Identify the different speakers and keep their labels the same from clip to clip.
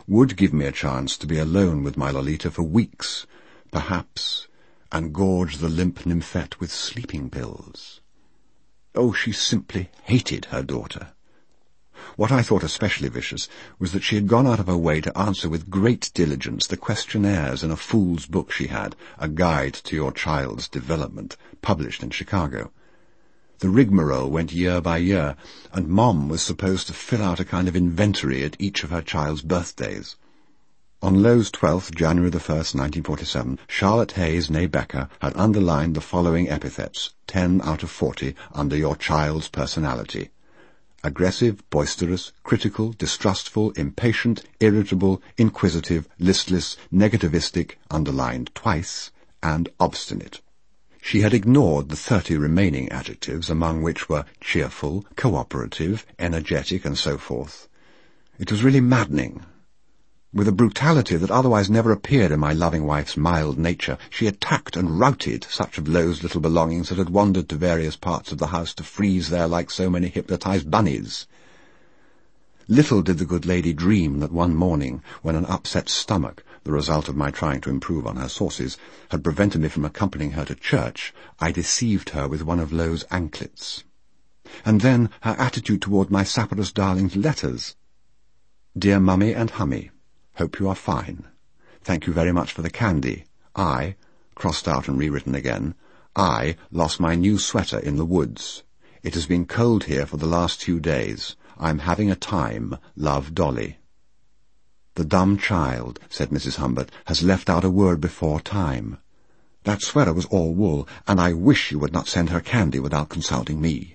Speaker 1: would give me a chance to be alone with my Lolita for weeks, perhaps, and gorge the limp nymphette with sleeping pills. Oh, she simply hated her daughter. What I thought especially vicious was that she had gone out of her way to answer with great diligence the questionnaires in a fool's book she had, A Guide to Your Child's Development, published in Chicago. The rigmarole went year by year, and Mom was supposed to fill out a kind of inventory at each of her child's birthdays. On Lowe's 12th, January the 1st, 1947, Charlotte Hayes, née Becker, had underlined the following epithets, 10 out of 40, under your child's personality: aggressive, boisterous, critical, distrustful, impatient, irritable, inquisitive, listless, negativistic, underlined twice, and obstinate. She had ignored the 30 remaining adjectives, among which were cheerful, cooperative, energetic, and so forth. It was really maddening. With a brutality that otherwise never appeared in my loving wife's mild nature, she attacked and routed such of Lowe's little belongings that had wandered to various parts of the house to freeze there like so many hypnotized bunnies. Little did the good lady dream that one morning, when an upset stomach, the result of my trying to improve on her sauces, had prevented me from accompanying her to church, I deceived her with one of Lowe's anklets. And then her attitude toward my sapperless darling's letters. Dear Mummy and Hummy, hope you are fine. Thank you very much for the candy. I, crossed out and rewritten again, I lost my new sweater in the woods. It has been cold here for the last few days. I'm having a time. Love, Dolly. The dumb child, said Mrs. Humbert, has left out a word before time. That sweater was all wool, and I wish you would not send her candy without consulting me.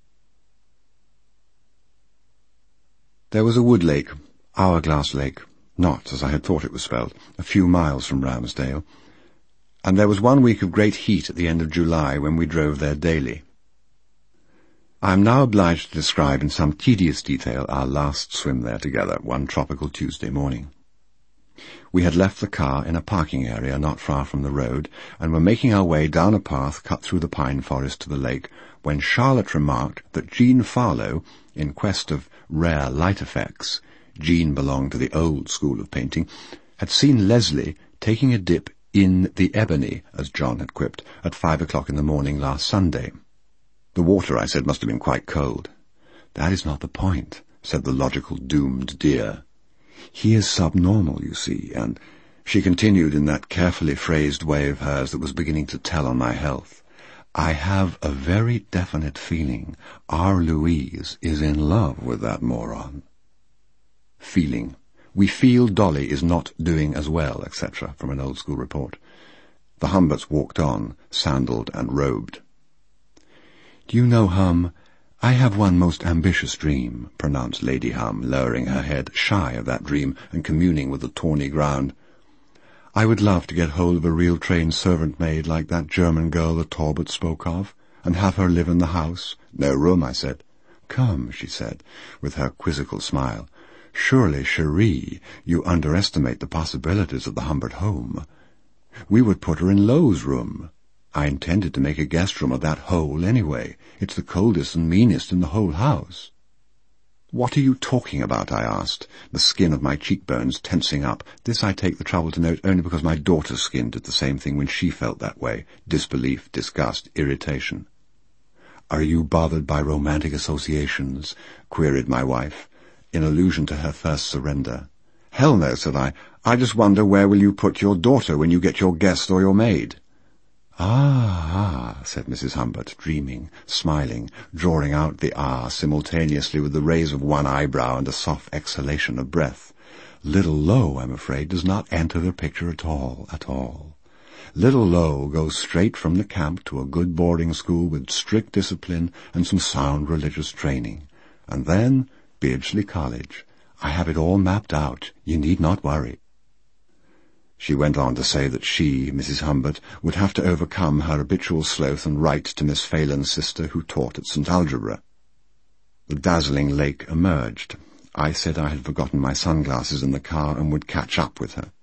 Speaker 1: There was a wood lake, Hourglass Lake, not, as I had thought it was spelled, a few miles from Ramsdale, and there was 1 week of great heat at the end of July when we drove there daily. I am now obliged to describe in some tedious detail our last swim there together, one tropical Tuesday morning. We had left the car in a parking area not far from the road, and were making our way down a path cut through the pine forest to the lake, when Charlotte remarked that Jean Farlow, in quest of rare light effects — Jean belonged to the old school of painting — had seen Leslie taking a dip in the Ebony, as John had quipped, at 5 o'clock in the morning last Sunday. The water, I said, must have been quite cold. That is not the point, said the logical doomed dear. He is subnormal, you see, and she continued in that carefully phrased way of hers that was beginning to tell on my health. I have a very definite feeling our Louise is in love with that moron. Feeling. We feel Dolly is not doing as well, etc., from an old school report. The Humberts walked on, sandaled and robed. Do you know, Hum, I have one most ambitious dream, pronounced Lady Hum, lowering her head, shy of that dream, and communing with the tawny ground. I would love to get hold of a real trained servant maid like that German girl the Talbot spoke of, and have her live in the house. No room, I said. Come, she said, with her quizzical smile. Surely, Cherie, you underestimate the possibilities of the Humbert home. We would put her in Lowe's room. I intended to make a guest room of that hole anyway. It's the coldest and meanest in the whole house. What are you talking about? I asked, the skin of my cheekbones tensing up. This I take the trouble to note only because my daughter's skin did the same thing when she felt that way. Disbelief, disgust, irritation. Are you bothered by romantic associations? Queried my wife, in allusion to her first surrender. Hell no, said I. I just wonder where will you put your daughter when you get your guest or your maid? Ah, said Mrs. Humbert, dreaming, smiling, drawing out the simultaneously with the raise of one eyebrow and a soft exhalation of breath. Little Lo, I'm afraid, does not enter the picture at all. Little Lo goes straight from the camp to a good boarding school with strict discipline and some sound religious training. And then Beardsley College. I have it all mapped out. You need not worry. She went on to say that she, Mrs. Humbert, would have to overcome her habitual sloth and write to Miss Phelan's sister who taught at St. Algebra. The dazzling lake emerged. I said I had forgotten my sunglasses in the car and would catch up with her.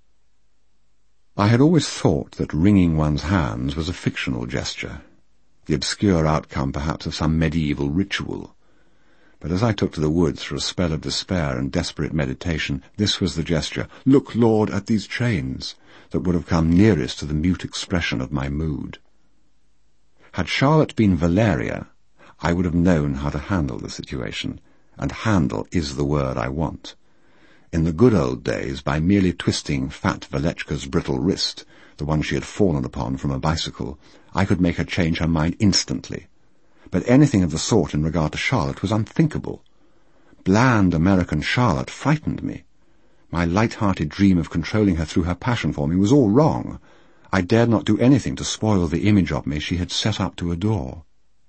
Speaker 1: I had always thought that wringing one's hands was a fictional gesture, the obscure outcome perhaps of some medieval ritual. But as I took to the woods for a spell of despair and desperate meditation, this was the gesture, "Look, Lord, at these chains," that would have come nearest to the mute expression of my mood. Had Charlotte been Valeria, I would have known how to handle the situation, and handle is the word I want. In the good old days, by merely twisting fat Valechka's brittle wrist, the one she had fallen upon from a bicycle, I could make her change her mind instantly. But anything of the sort in regard to Charlotte was unthinkable. Bland American Charlotte frightened me. My light-hearted dream of controlling her through her passion for me was all wrong. I dared not do anything to spoil the image of me she had set up to adore.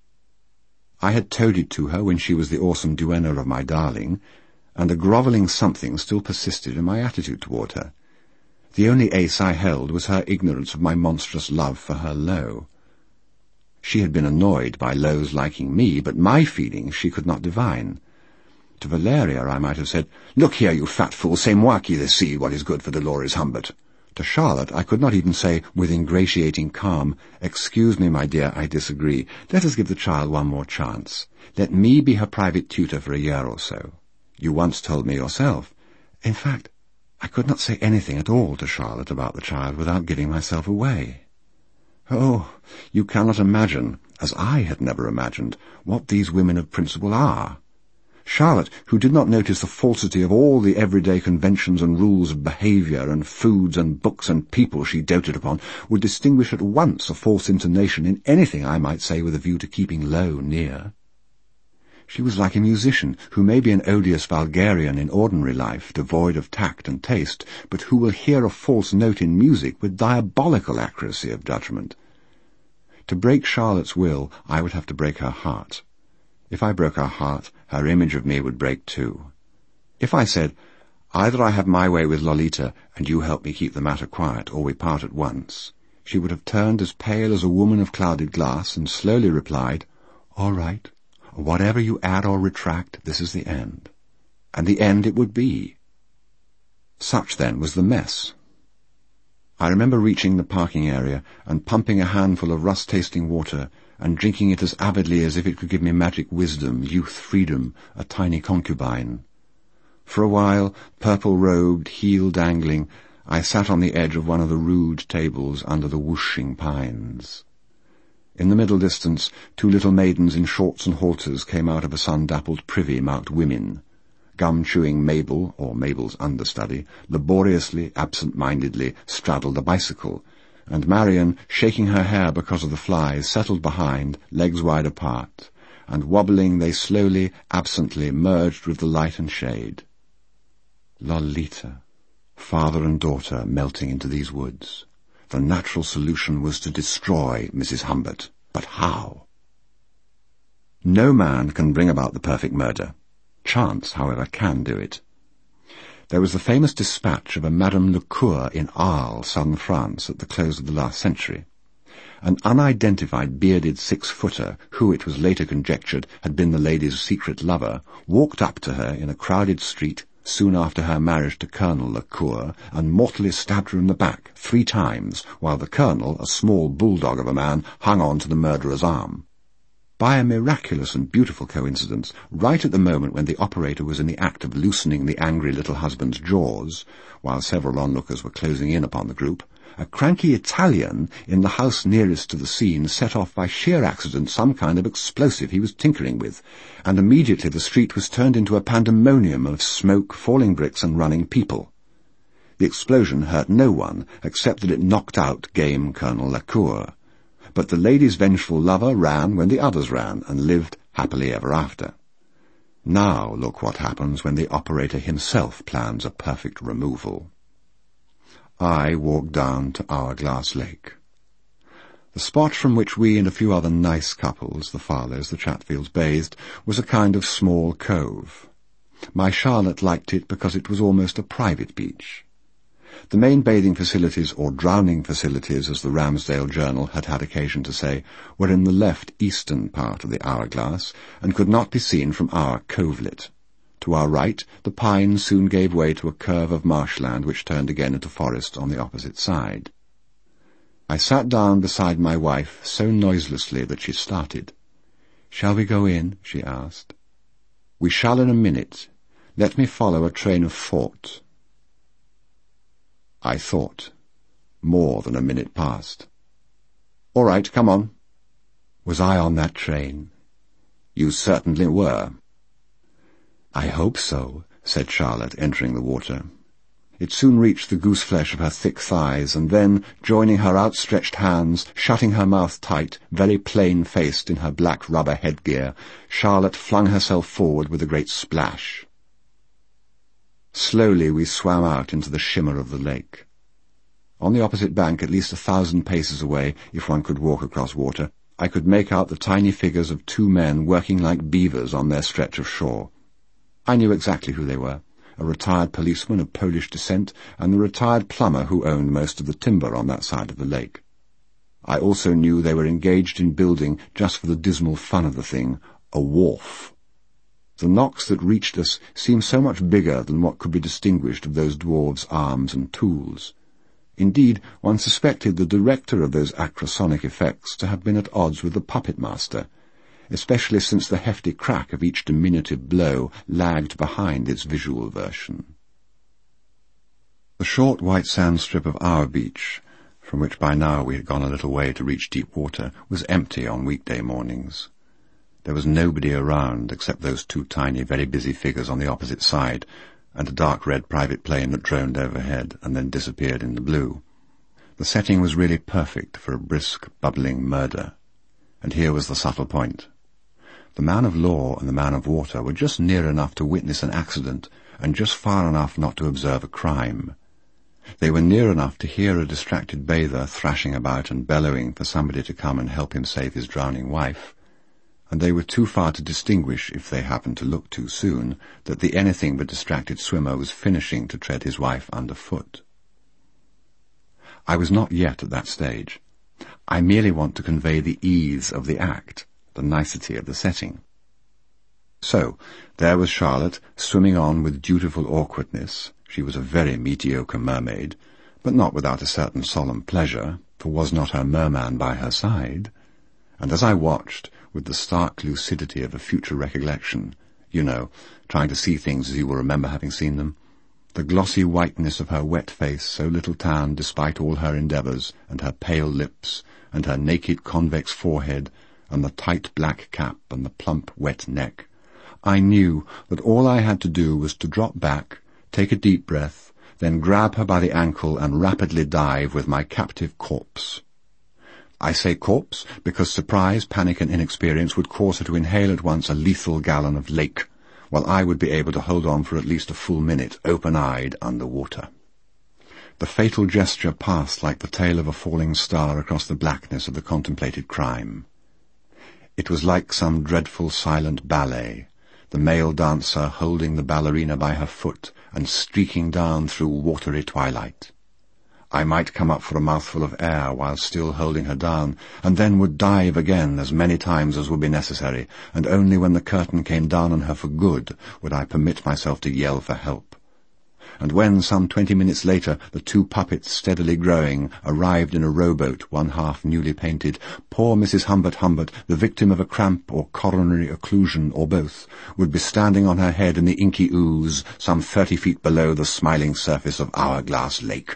Speaker 1: I had toadied to her when she was the awesome duenna of my darling, and a grovelling something still persisted in my attitude toward her. The only ace I held was her ignorance of my monstrous love for her Lo. She had been annoyed by Lo's liking me, but my feelings she could not divine. To Valeria I might have said, "Look here, you fat fool, c'est moi qui décide what is good for Dolores Humbert." To Charlotte I could not even say, with ingratiating calm, "Excuse me, my dear, I disagree. Let us give the child one more chance. Let me be her private tutor for a year or so. You once told me yourself." In fact, I could not say anything at all to Charlotte about the child without giving myself away. Oh, you cannot imagine, as I had never imagined, what these women of principle are. Charlotte, who did not notice the falsity of all the everyday conventions and rules of behaviour and foods and books and people she doted upon, would distinguish at once a false intonation in anything I might say with a view to keeping Lo near. She was like a musician who may be an odious vulgarian in ordinary life, devoid of tact and taste, but who will hear a false note in music with diabolical accuracy of judgment. To break Charlotte's will, I would have to break her heart. If I broke her heart, her image of me would break too. If I said, "Either I have my way with Lolita, and you help me keep the matter quiet, or we part at once," she would have turned as pale as a woman of clouded glass, and slowly replied, "All right. Whatever you add or retract, this is the end." And the end it would be. Such, then, was the mess. I remember reaching the parking area and pumping a handful of rust-tasting water and drinking it as avidly as if it could give me magic wisdom, youth, freedom, a tiny concubine. For a while, purple-robed, heel dangling, I sat on the edge of one of the rude tables under the whooshing pines. In the middle distance, two little maidens in shorts and halters came out of a sun-dappled privy marked Women. Gum-chewing Mabel, or Mabel's understudy, laboriously, absent-mindedly straddled a bicycle, and Marion, shaking her hair because of the flies, settled behind, legs wide apart, and wobbling they slowly, absently merged with the light and shade. Lolita, father and daughter melting into these woods. The natural solution was to destroy Mrs. Humbert. But how? No man can bring about the perfect murder. Chance, however, can do it. There was the famous dispatch of a Madame Lecour in Arles, southern France, at the close of the last century. An unidentified bearded 6-footer, who it was later conjectured had been the lady's secret lover, walked up to her in a crowded street soon after her marriage to Colonel Lecour, and mortally stabbed her in the back 3 times, while the colonel, a small bulldog of a man, hung on to the murderer's arm. By a miraculous and beautiful coincidence, right at the moment when the operator was in the act of loosening the angry little husband's jaws, while several onlookers were closing in upon the group, a cranky Italian in the house nearest to the scene set off by sheer accident some kind of explosive he was tinkering with, and immediately the street was turned into a pandemonium of smoke, falling bricks, and running people. The explosion hurt no one, except that it knocked out game Colonel Lecour. But the lady's vengeful lover ran when the others ran, and lived happily ever after. Now look what happens when the operator himself plans a perfect removal. I walked down to Hourglass Lake. The spot from which we and a few other nice couples, the Farlows, the Chatfields, bathed, was a kind of small cove. My Charlotte liked it because it was almost a private beach. The main bathing facilities, or drowning facilities, as the Ramsdale Journal had had occasion to say, were in the left eastern part of the Hourglass, and could not be seen from our covelet. To our right, the pines soon gave way to a curve of marshland which turned again into forest on the opposite side. I sat down beside my wife so noiselessly that she started. "Shall we go in?" she asked. "We shall in a minute. Let me follow a train of thought." I thought. More than a minute passed. "All right, come on." Was I on that train? "You certainly were." "I hope so," said Charlotte, entering the water. It soon reached the goose-flesh of her thick thighs, and then, joining her outstretched hands, shutting her mouth tight, very plain-faced in her black rubber headgear, Charlotte flung herself forward with a great splash. Slowly we swam out into the shimmer of the lake. On the opposite bank, at least 1,000 paces away, if one could walk across water, I could make out the tiny figures of 2 men working like beavers on their stretch of shore. I knew exactly who they were, a retired policeman of Polish descent and the retired plumber who owned most of the timber on that side of the lake. I also knew they were engaged in building, just for the dismal fun of the thing, a wharf. The knocks that reached us seemed so much bigger than what could be distinguished of those dwarves' arms and tools. Indeed, one suspected the director of those acrosonic effects to have been at odds with the puppet master, especially since the hefty crack of each diminutive blow lagged behind its visual version. The short white sand strip of our beach, from which by now we had gone a little way to reach deep water, was empty on weekday mornings. There was nobody around except those 2 tiny, very busy figures on the opposite side, and a dark red private plane that droned overhead and then disappeared in the blue. The setting was really perfect for a brisk, bubbling murder. And here was the subtle point. The man of law and the man of water were just near enough to witness an accident and just far enough not to observe a crime. They were near enough to hear a distracted bather thrashing about and bellowing for somebody to come and help him save his drowning wife, and they were too far to distinguish, if they happened to look too soon, that the anything but distracted swimmer was finishing to tread his wife underfoot. I was not yet at that stage. I merely want to convey the ease of the act, the nicety of the setting. So, there was Charlotte, swimming on with dutiful awkwardness. She was a very mediocre mermaid, but not without a certain solemn pleasure, for was not her merman by her side? And as I watched, with the stark lucidity of a future recollection, you know, trying to see things as you will remember having seen them, the glossy whiteness of her wet face, so little tanned despite all her endeavours, and her pale lips, and her naked convex forehead, and the tight black cap and the plump wet neck, I knew that all I had to do was to drop back, take a deep breath, then grab her by the ankle and rapidly dive with my captive corpse. I say corpse because surprise, panic, and inexperience would cause her to inhale at once a lethal gallon of lake, while I would be able to hold on for at least a full minute, open-eyed, under water. The fatal gesture passed like the tail of a falling star across the blackness of the contemplated crime. It was like some dreadful silent ballet, the male dancer holding the ballerina by her foot and streaking down through watery twilight. I might come up for a mouthful of air while still holding her down, and then would dive again as many times as would be necessary, and only when the curtain came down on her for good would I permit myself to yell for help. And when, some 20 minutes later, the 2 puppets, steadily growing, arrived in a rowboat, one half newly painted, poor Mrs. Humbert, the victim of a cramp or coronary occlusion or both, would be standing on her head in the inky ooze, some 30 feet below the smiling surface of Hourglass Lake.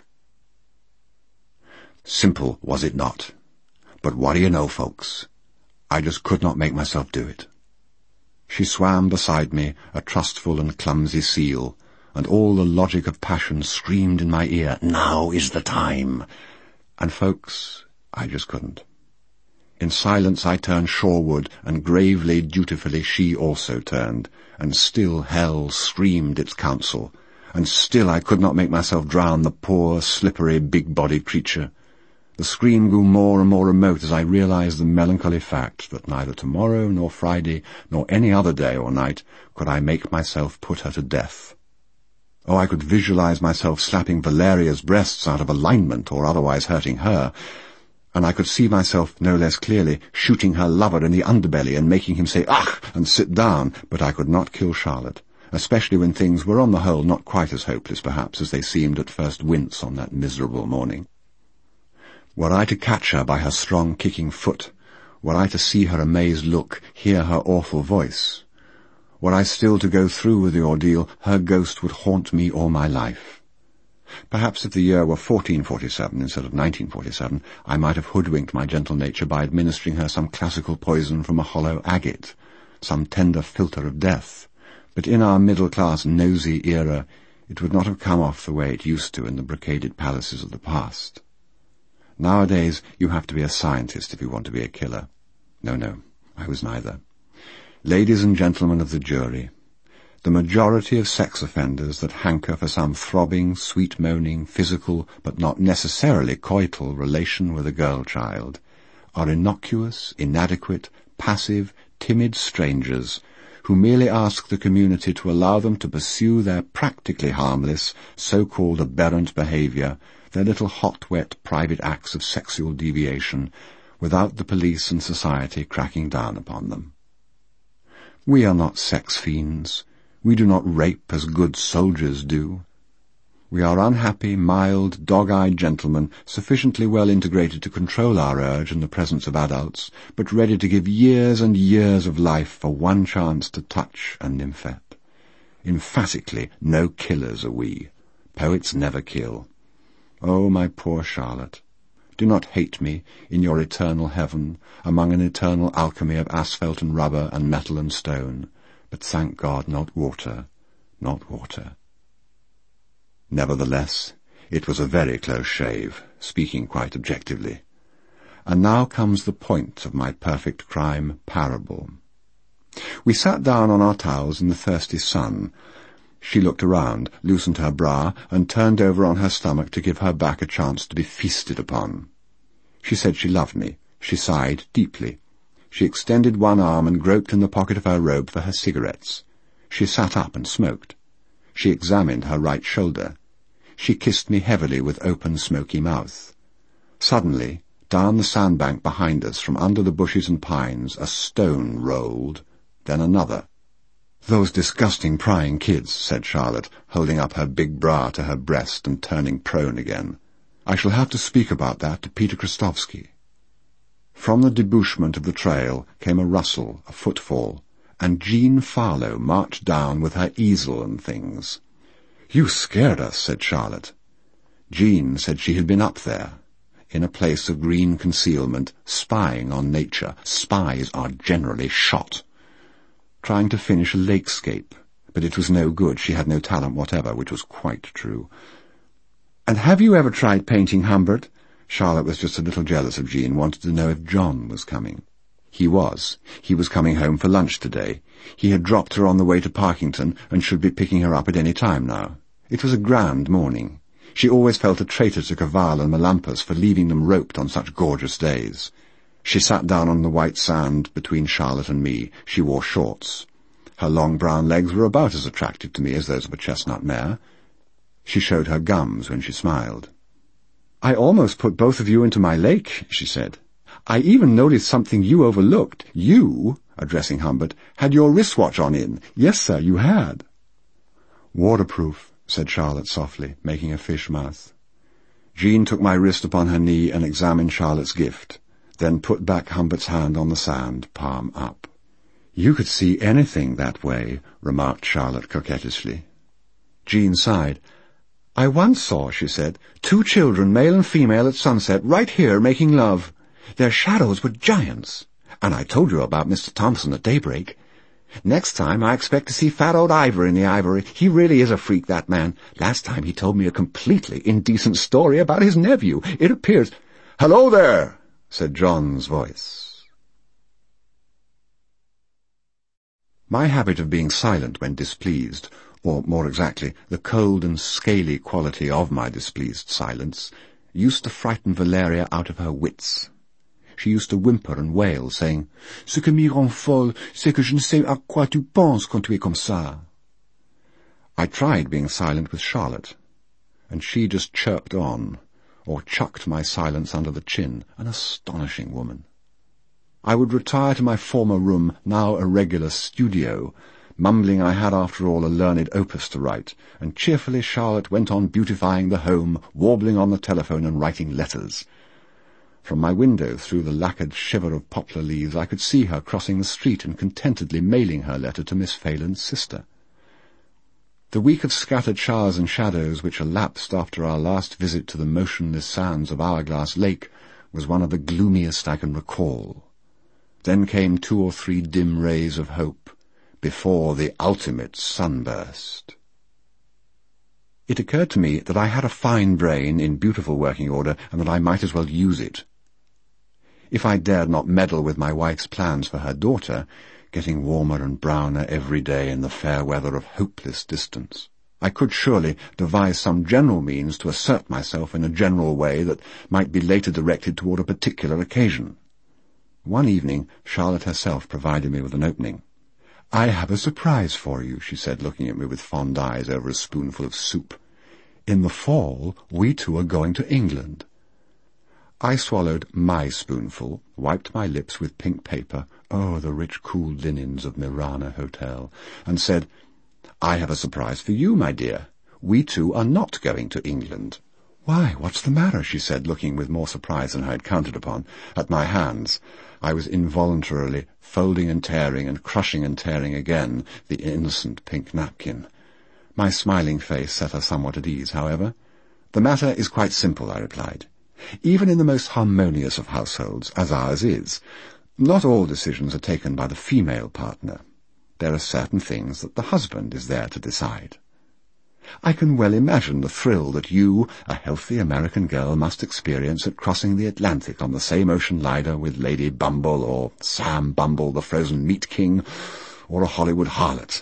Speaker 1: Simple, was it not? But what do you know, folks? I just could not make myself do it. She swam beside me, a trustful and clumsy seal, and all the logic of passion screamed in my ear, "Now is the time!" And, folks, I just couldn't. In silence I turned shoreward, and gravely, dutifully she also turned, and still hell screamed its counsel, and still I could not make myself drown the poor, slippery, big-bodied creature. The scream grew more and more remote as I realized the melancholy fact that neither tomorrow nor Friday nor any other day or night could I make myself put her to death. Oh, I could visualize myself slapping Valeria's breasts out of alignment or otherwise hurting her, and I could see myself no less clearly shooting her lover in the underbelly and making him say "Ach!" and sit down, but I could not kill Charlotte, especially when things were on the whole not quite as hopeless perhaps as they seemed at first wince on that miserable morning. Were I to catch her by her strong kicking foot, were I to see her amazed look, hear her awful voice, Were I still to go through with the ordeal, her ghost would haunt me all my life. Perhaps if the year were 1447 instead of 1947, I might have hoodwinked my gentle nature by administering her some classical poison from a hollow agate, some tender philtre of death. But in our middle-class nosy era, it would not have come off the way it used to in the brocaded palaces of the past. Nowadays, you have to be a scientist if you want to be a killer. No, I was neither. Ladies and gentlemen of the jury, the majority of sex offenders that hanker for some throbbing, sweet-moaning, physical, but not necessarily coital relation with a girl-child are innocuous, inadequate, passive, timid strangers who merely ask the community to allow them to pursue their practically harmless, so-called aberrant behaviour, their little hot-wet private acts of sexual deviation, without the police and society cracking down upon them. We are not sex fiends. We do not rape as good soldiers do. We are unhappy, mild, dog-eyed gentlemen, sufficiently well integrated to control our urge in the presence of adults, but ready to give years and years of life for one chance to touch a nymphette. Emphatically, no killers are we. Poets never kill. Oh, my poor Charlotte, do not hate me in your eternal heaven, among an eternal alchemy of asphalt and rubber and metal and stone, but thank God not water, not water. Nevertheless, it was a very close shave, speaking quite objectively. And now comes the point of my perfect crime parable. We sat down on our towels in the thirsty sun. She looked around, loosened her bra, and turned over on her stomach to give her back a chance to be feasted upon. She said she loved me. She sighed deeply. She extended one arm and groped in the pocket of her robe for her cigarettes. She sat up and smoked. She examined her right shoulder. She kissed me heavily with open, smoky mouth. Suddenly, down the sandbank behind us, from under the bushes and pines, a stone rolled, then another. "Those disgusting prying kids," said Charlotte, holding up her big bra to her breast and turning prone again. "I shall have to speak about that to Peter Christovsky." From the debouchement of the trail came a rustle, a footfall, and Jean Farlow marched down with her easel and things. "You scared us," said Charlotte. Jean said she had been up there, in a place of green concealment, spying on nature. Spies are generally shot. Trying to finish a lakescape, but it was no good. She had no talent whatever, which was quite true. "And have you ever tried painting, Humbert?" Charlotte was just a little jealous of Jean, wanted to know if John was coming. He was. He was coming home for lunch today. He had dropped her on the way to Parkington and should be picking her up at any time now. It was a grand morning. She always felt a traitor to Cavall and Melampus for leaving them roped on such gorgeous days. She sat down on the white sand between Charlotte and me. She wore shorts. Her long brown legs were about as attractive to me as those of a chestnut mare. She showed her gums when she smiled. "I almost put both of you into my lake," she said. "I even noticed something you overlooked. You," addressing Humbert, "had your wristwatch on in. Yes, sir, you had." "Waterproof," said Charlotte softly, making a fish mouth. Jean took my wrist upon her knee and examined Charlotte's gift, then put back Humbert's hand on the sand, palm up. "You could see anything that way," remarked Charlotte coquettishly. Jean sighed. "I once saw," she said, "two children, male and female, at sunset, right here, making love. Their shadows were giants. And I told you about Mr. Thompson at daybreak. Next time I expect to see fat old Ivor in the ivory. He really is a freak, that man. Last time he told me a completely indecent story about his nephew. It appears—" "Hello there," said John's voice. My habit of being silent when displeased, or more exactly, the cold and scaly quality of my displeased silence, used to frighten Valeria out of her wits. She used to whimper and wail, saying, "Ce qui me rend folle, c'est que je ne sais à quoi tu penses quand tu es comme ça." I tried being silent with Charlotte, and she just chirped on, or chucked my silence under the chin, an astonishing woman. I would retire to my former room, now a regular studio, mumbling I had after all a learned opus to write, and cheerfully Charlotte went on beautifying the home, warbling on the telephone and writing letters. From my window, through the lacquered shiver of poplar leaves, I could see her crossing the street and contentedly mailing her letter to Miss Phelan's sister. The week of scattered showers and shadows which elapsed after our last visit to the motionless sands of Hourglass Lake was one of the gloomiest I can recall. Then came 2 or 3 dim rays of hope, before the ultimate sunburst. It occurred to me that I had a fine brain in beautiful working order, and that I might as well use it. If I dared not meddle with my wife's plans for her daughter, getting warmer and browner every day in the fair weather of hopeless distance, I could surely devise some general means to assert myself in a general way that might be later directed toward a particular occasion. One evening Charlotte herself provided me with an opening. "I have a surprise for you," she said, looking at me with fond eyes over a spoonful of soup. "In the fall, we 2 are going to England." I swallowed my spoonful, wiped my lips with pink paper, oh, the rich cool linens of Mirana Hotel, and said, "I have a surprise for you, my dear. We 2 are not going to England." "Why, what's the matter?" she said, looking with more surprise than I had counted upon, at my hands. I was involuntarily folding and tearing and crushing and tearing again the innocent pink napkin. My smiling face set her somewhat at ease, however. "The matter is quite simple," I replied. "Even in the most harmonious of households, as ours is, not all decisions are taken by the female partner. There are certain things that the husband is there to decide. I can well imagine the thrill that you, a healthy American girl, must experience at crossing the Atlantic on the same ocean liner with Lady Bumble, or Sam Bumble, the frozen meat king, or a Hollywood harlot.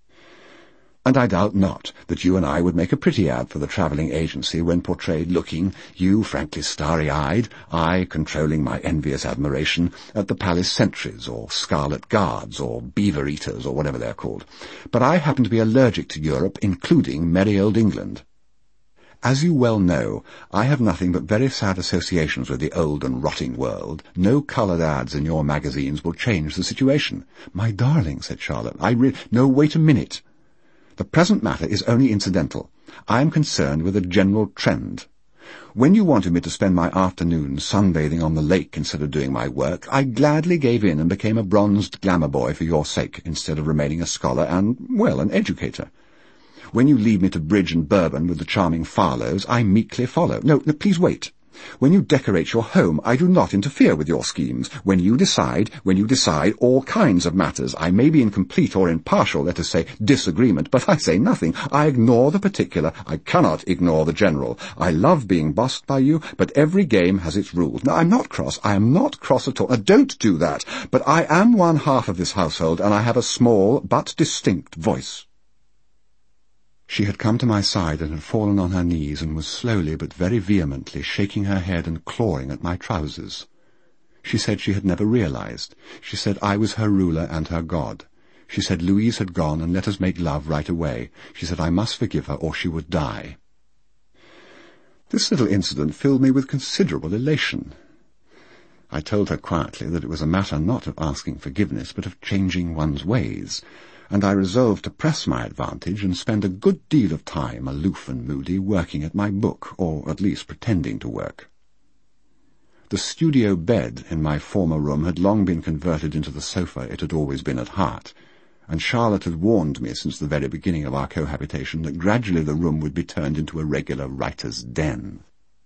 Speaker 1: And I doubt not that you and I would make a pretty ad for the travelling agency when portrayed looking, you frankly starry-eyed, I controlling my envious admiration, at the Palace Sentries, or Scarlet Guards, or Beaver Eaters, or whatever they're called. But I happen to be allergic to Europe, including merry old England. As you well know, I have nothing but very sad associations with the old and rotting world. No coloured ads in your magazines will change the situation." "My darling," said Charlotte, "No, wait a minute. The present matter is only incidental. I am concerned with a general trend. When you wanted me to spend my afternoons sunbathing on the lake instead of doing my work, I gladly gave in and became a bronzed glamour boy for your sake, instead of remaining a scholar and, well, an educator. When you lead me to bridge and bourbon with the charming Farlows, I meekly follow. No, please wait. When you decorate your home, I do not interfere with your schemes. When you decide all kinds of matters, I may be in complete or in partial, let us say, disagreement, but I say nothing. I ignore the particular. I cannot ignore the general. I love being bossed by you, but every game has its rules. Now, I'm not cross. I am not cross at all. Don't do that. But I am one half of this household, and I have a small but distinct voice." She had come to my side and had fallen on her knees and was slowly but very vehemently shaking her head and clawing at my trousers. She said she had never realized. She said I was her ruler and her god. She said Louise had gone and let us make love right away. She said I must forgive her or she would die. This little incident filled me with considerable elation. I told her quietly that it was a matter not of asking forgiveness but of changing one's ways, and I resolved to press my advantage and spend a good deal of time, aloof and moody, working at my book, or at least pretending to work. The studio bed in my former room had long been converted into the sofa it had always been at heart, and Charlotte had warned me since the very beginning of our cohabitation that gradually the room would be turned into a regular writer's den.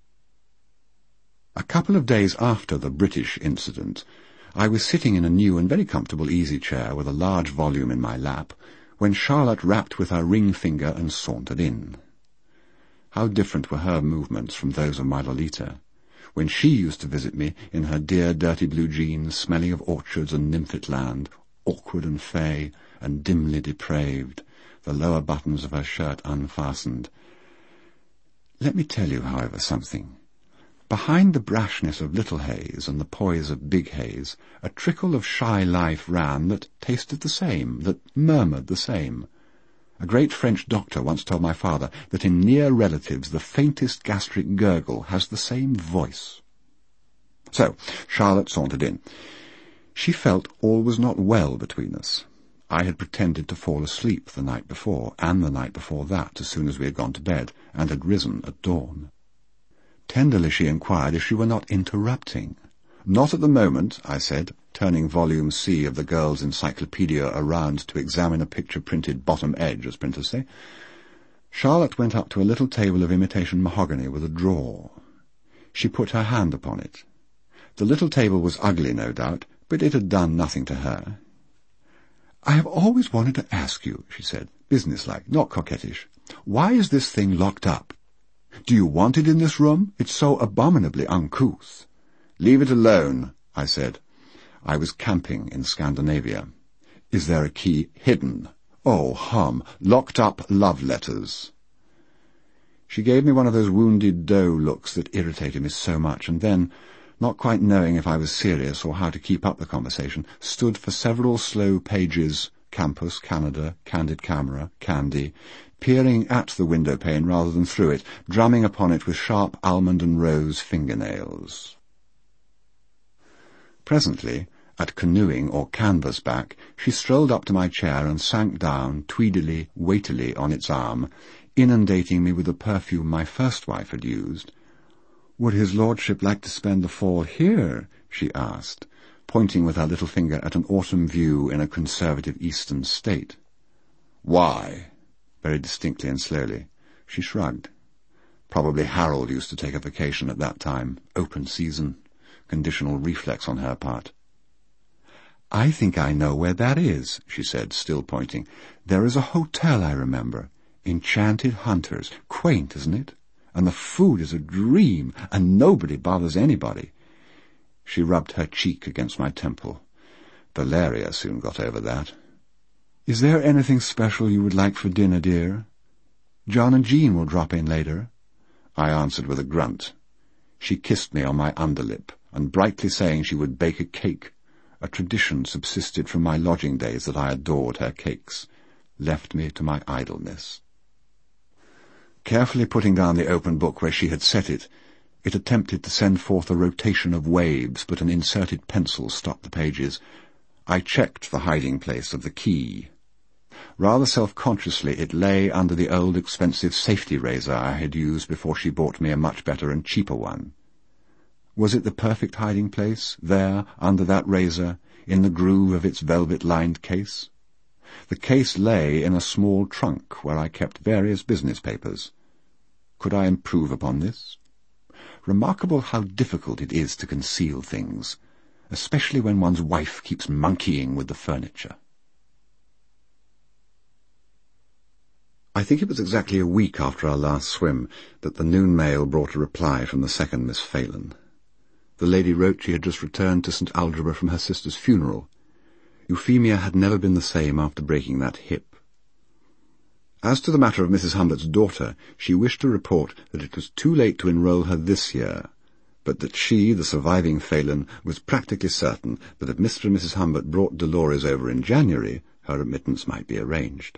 Speaker 1: A couple of days after the British incident, I was sitting in a new and very comfortable easy-chair with a large volume in my lap, when Charlotte rapped with her ring finger and sauntered in. How different were her movements from those of my Lolita, when she used to visit me in her dear dirty blue jeans, smelling of orchards and nymphet land, awkward and fey and dimly depraved, the lower buttons of her shirt unfastened. Let me tell you, however, something. Behind the brashness of Little Hayes and the poise of Big Hayes, a trickle of shy life ran that tasted the same, that murmured the same. A great French doctor once told my father that in near relatives the faintest gastric gurgle has the same voice. So Charlotte sauntered in. She felt all was not well between us. I had pretended to fall asleep the night before, and the night before that, as soon as we had gone to bed, and had risen at dawn. Tenderly she inquired if she were not interrupting. "Not at the moment," I said, turning volume C of the Girls' Encyclopedia around to examine a picture-printed bottom edge, as printers say. Charlotte went up to a little table of imitation mahogany with a drawer. She put her hand upon it. The little table was ugly, no doubt, but it had done nothing to her. "I have always wanted to ask you," she said, businesslike, not coquettish. "Why is this thing locked up? Do you want it in this room? It's so abominably uncouth." "Leave it alone," I said. I was camping in Scandinavia. "Is there a key hidden?" "Oh, hum, locked up love letters." She gave me one of those wounded doe looks that irritated me so much, and then, not quite knowing if I was serious or how to keep up the conversation, stood for several slow pages, Campus, Canada, Candid Camera, Candy, peering at the window pane rather than through it, drumming upon it with sharp almond and rose fingernails. Presently, at canoeing or canvas back, she strolled up to my chair and sank down, tweedily, weightily on its arm, inundating me with the perfume my first wife had used. "Would his lordship like to spend the fall here?" she asked, pointing with her little finger at an autumn view in a conservative eastern state. "Why?" very distinctly and slowly. She shrugged. Probably Harold used to take a vacation at that time. Open season. Conditional reflex on her part. "I think I know where that is," she said, still pointing. "There is a hotel, I remember. Enchanted Hunters. Quaint, isn't it? And the food is a dream, and nobody bothers anybody." She rubbed her cheek against my temple. Valeria soon got over that. "Is there anything special you would like for dinner, dear? John and Jean will drop in later." I answered with a grunt. She kissed me on my underlip, and brightly saying she would bake a cake, a tradition subsisted from my lodging days that I adored her cakes, left me to my idleness. Carefully putting down the open book where she had set it, it attempted to send forth a rotation of waves, but an inserted pencil stopped the pages. I checked the hiding place of the key. Rather self-consciously it lay under the old expensive safety razor I had used before she bought me a much better and cheaper one. Was it the perfect hiding place, there, under that razor, in the groove of its velvet-lined case? The case lay in a small trunk where I kept various business papers. Could I improve upon this? Remarkable how difficult it is to conceal things, especially when one's wife keeps monkeying with the furniture. I think it was exactly a week after our last swim that the noon mail brought a reply from the second Miss Phelan. The lady wrote she had just returned to St. Algebra from her sister's funeral. Euphemia had never been the same after breaking that hip. As to the matter of Mrs. Humbert's daughter, she wished to report that it was too late to enroll her this year, but that she, the surviving Phelan, was practically certain that if Mr. and Mrs. Humbert brought Dolores over in January, her admittance might be arranged.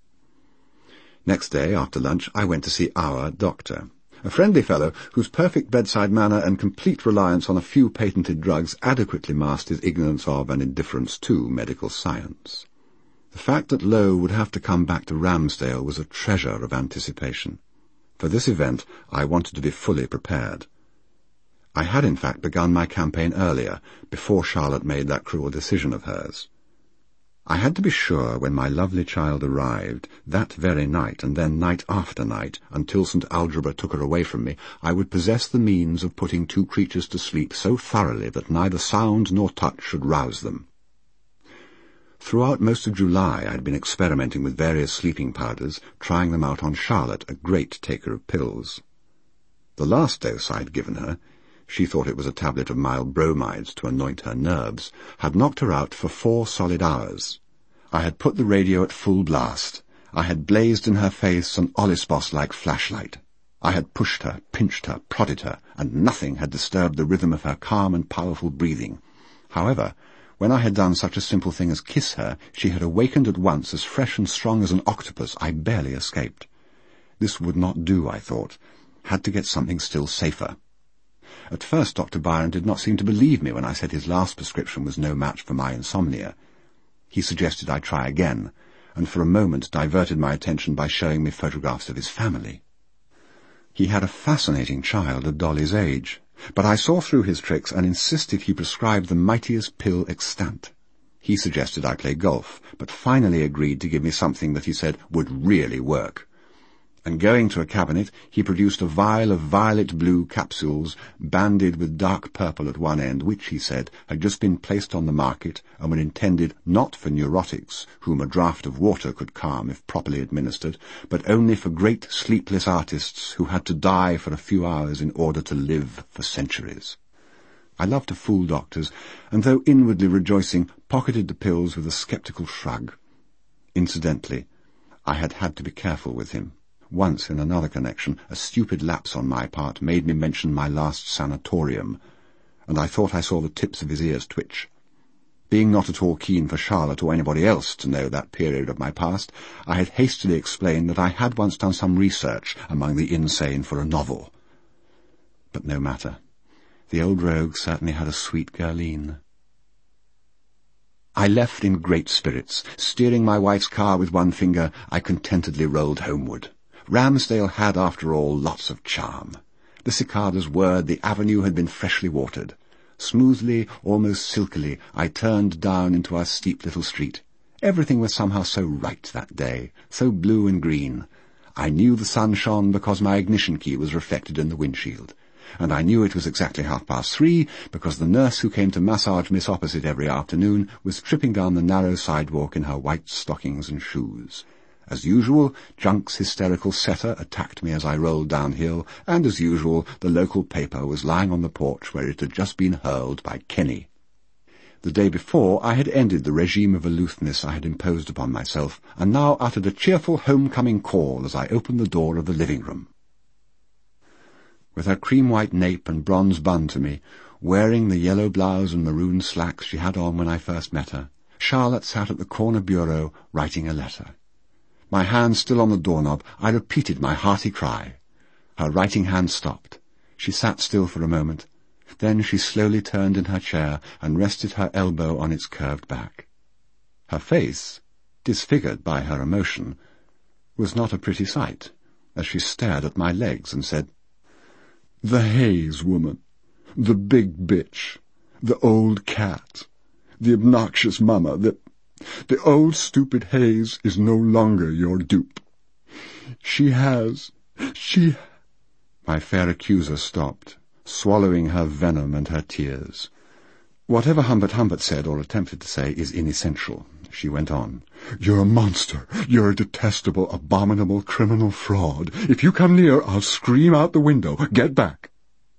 Speaker 1: Next day, after lunch, I went to see our doctor, a friendly fellow whose perfect bedside manner and complete reliance on a few patented drugs adequately masked his ignorance of and indifference to medical science. The fact that Lowe would have to come back to Ramsdale was a treasure of anticipation. For this event, I wanted to be fully prepared. I had, in fact, begun my campaign earlier, before Charlotte made that cruel decision of hers. I had to be sure when my lovely child arrived, that very night, and then night after night, until St. Algebra took her away from me, I would possess the means of putting two creatures to sleep so thoroughly that neither sound nor touch should rouse them. Throughout most of July I had been experimenting with various sleeping powders, trying them out on Charlotte, a great taker of pills. The last dose I had given her, she thought it was a tablet of mild bromides to anoint her nerves, had knocked her out for 4 solid hours. I had put the radio at full blast. I had blazed in her face an Olyspos-like flashlight. I had pushed her, pinched her, prodded her, and nothing had disturbed the rhythm of her calm and powerful breathing. However, when I had done such a simple thing as kiss her, she had awakened at once as fresh and strong as an octopus. I barely escaped. This would not do, I thought. Had to get something still safer. At first Dr. Byron did not seem to believe me when I said his last prescription was no match for my insomnia. He suggested I try again, and for a moment diverted my attention by showing me photographs of his family. He had a fascinating child of Dolly's age, but I saw through his tricks and insisted he prescribed the mightiest pill extant. He suggested I play golf, but finally agreed to give me something that he said would really work. And going to a cabinet, he produced a vial of violet-blue capsules banded with dark purple at one end, which, he said, had just been placed on the market and were intended not for neurotics, whom a draught of water could calm if properly administered, but only for great sleepless artists who had to die for a few hours in order to live for centuries. I love to fool doctors, and though inwardly rejoicing, pocketed the pills with a sceptical shrug. Incidentally, I had to be careful with him. Once, in another connection, a stupid lapse on my part made me mention my last sanatorium, and I thought I saw the tips of his ears twitch. Being not at all keen for Charlotte or anybody else to know that period of my past, I had hastily explained that I had once done some research among the insane for a novel. But no matter. The old rogue certainly had a sweet girline. I left in great spirits. Steering my wife's car with one finger, I contentedly rolled homeward. Ramsdale had, after all, lots of charm. The cicadas whirred, the avenue had been freshly watered. Smoothly, almost silkily, I turned down into our steep little street. Everything was somehow so right that day, so blue and green. I knew the sun shone because my ignition key was reflected in the windshield. And I knew it was exactly 3:30 because the nurse who came to massage Miss Opposite every afternoon was tripping down the narrow sidewalk in her white stockings and shoes. As usual, Junk's hysterical setter attacked me as I rolled downhill, and as usual, the local paper was lying on the porch where it had just been hurled by Kenny. The day before, I had ended the regime of aloofness I had imposed upon myself, and now uttered a cheerful homecoming call as I opened the door of the living room. With her cream-white nape and bronze bun to me, wearing the yellow blouse and maroon slacks she had on when I first met her, Charlotte sat at the corner bureau writing a letter. My hand still on the doorknob, I repeated my hearty cry. Her writing hand stopped. She sat still for a moment. Then she slowly turned in her chair and rested her elbow on its curved back. Her face, disfigured by her emotion, was not a pretty sight, as she stared at my legs and said, "The Hayes woman, the big bitch, the old cat, the obnoxious mama, the old stupid Hayes is no longer your dupe. She... My fair accuser stopped, swallowing her venom and her tears. Whatever Humbert said or attempted to say is inessential. She went on. "You're a monster. You're a detestable, abominable, criminal fraud. If you come near, I'll scream out the window. Get back."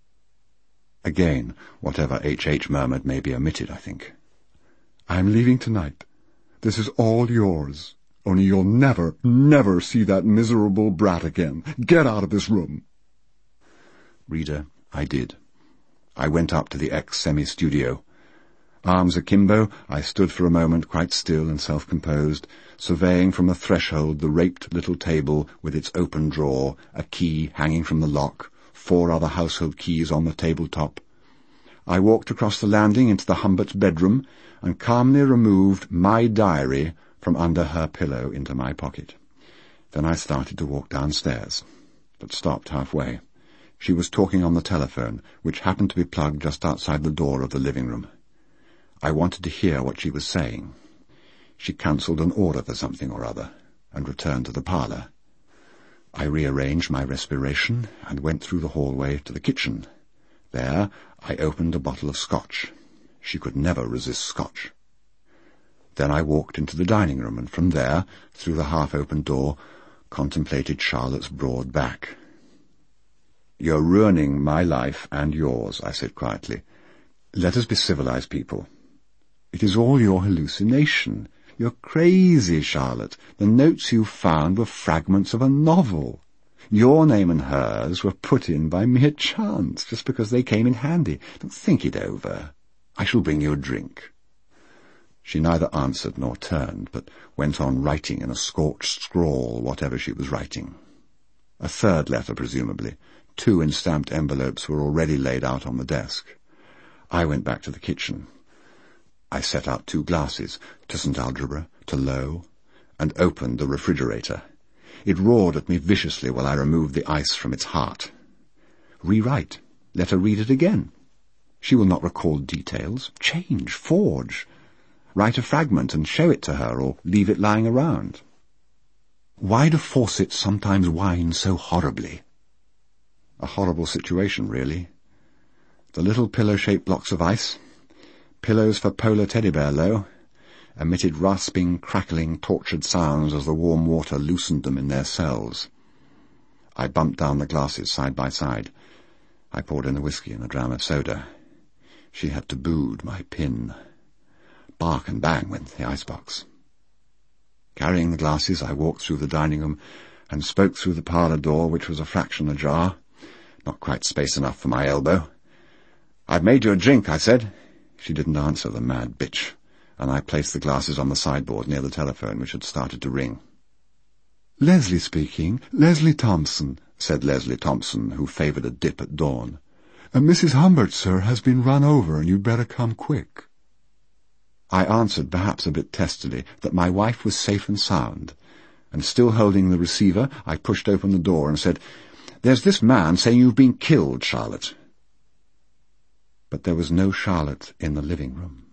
Speaker 1: Again, whatever H.H. murmured may be omitted, I think. "I'm leaving tonight. This is all yours. Only you'll never, never see that miserable brat again. Get out of this room." Reader, I did. I went up to the ex-semi-studio. Arms akimbo, I stood for a moment quite still and self-composed, surveying from the threshold the raped little table with its open drawer, a key hanging from the lock, 4 other household keys on the tabletop. I walked across the landing into the Humbert's bedroom and calmly removed my diary from under her pillow into my pocket. Then I started to walk downstairs, but stopped halfway. She was talking on the telephone, which happened to be plugged just outside the door of the living room. I wanted to hear what she was saying. She cancelled an order for something or other, and returned to the parlour. I rearranged my respiration and went through the hallway to the kitchen. There I opened a bottle of scotch. She could never resist scotch. Then I walked into the dining room, and from there, through the half-open door, contemplated Charlotte's broad back. "You're ruining my life and yours," I said quietly. "Let us be civilized people." "It is all your hallucination. You're crazy, Charlotte. The notes you found were fragments of a novel. Your name and hers were put in by mere chance, just because they came in handy. Don't think it over. I shall bring you a drink." She neither answered nor turned, but went on writing in a scorched scrawl whatever she was writing. A third letter, presumably. 2 in stamped envelopes were already laid out on the desk. I went back to the kitchen. I set out 2 glasses, to St. Algebra, to Lowe, and opened the refrigerator. It roared at me viciously while I removed the ice from its heart. Rewrite. Let her read it again. She will not recall details. Change. Forge. Write a fragment and show it to her, or leave it lying around. Why do faucets sometimes whine so horribly? A horrible situation, really. The little pillow-shaped blocks of ice, pillows for polar teddy bear low, emitted rasping, crackling, tortured sounds as the warm water loosened them in their cells. I bumped down the glasses side by side. I poured in the whiskey and a dram of soda. She had tabooed my pin. Bark and bang went the icebox. Carrying the glasses, I walked through the dining room and spoke through the parlour door, which was a fraction ajar, not quite space enough for my elbow. "I've made you a drink," I said. She didn't answer, the mad bitch, and I placed the glasses on the sideboard near the telephone, which had started to ring. "Leslie speaking. Leslie Thompson," said Leslie Thompson, who favoured a dip at dawn. "Mrs. Humbert, sir, has been run over, and you'd better come quick." I answered, perhaps a bit testily, that my wife was safe and sound, and still holding the receiver, I pushed open the door and said, "There's this man saying you've been killed, Charlotte." But there was no Charlotte in the living room.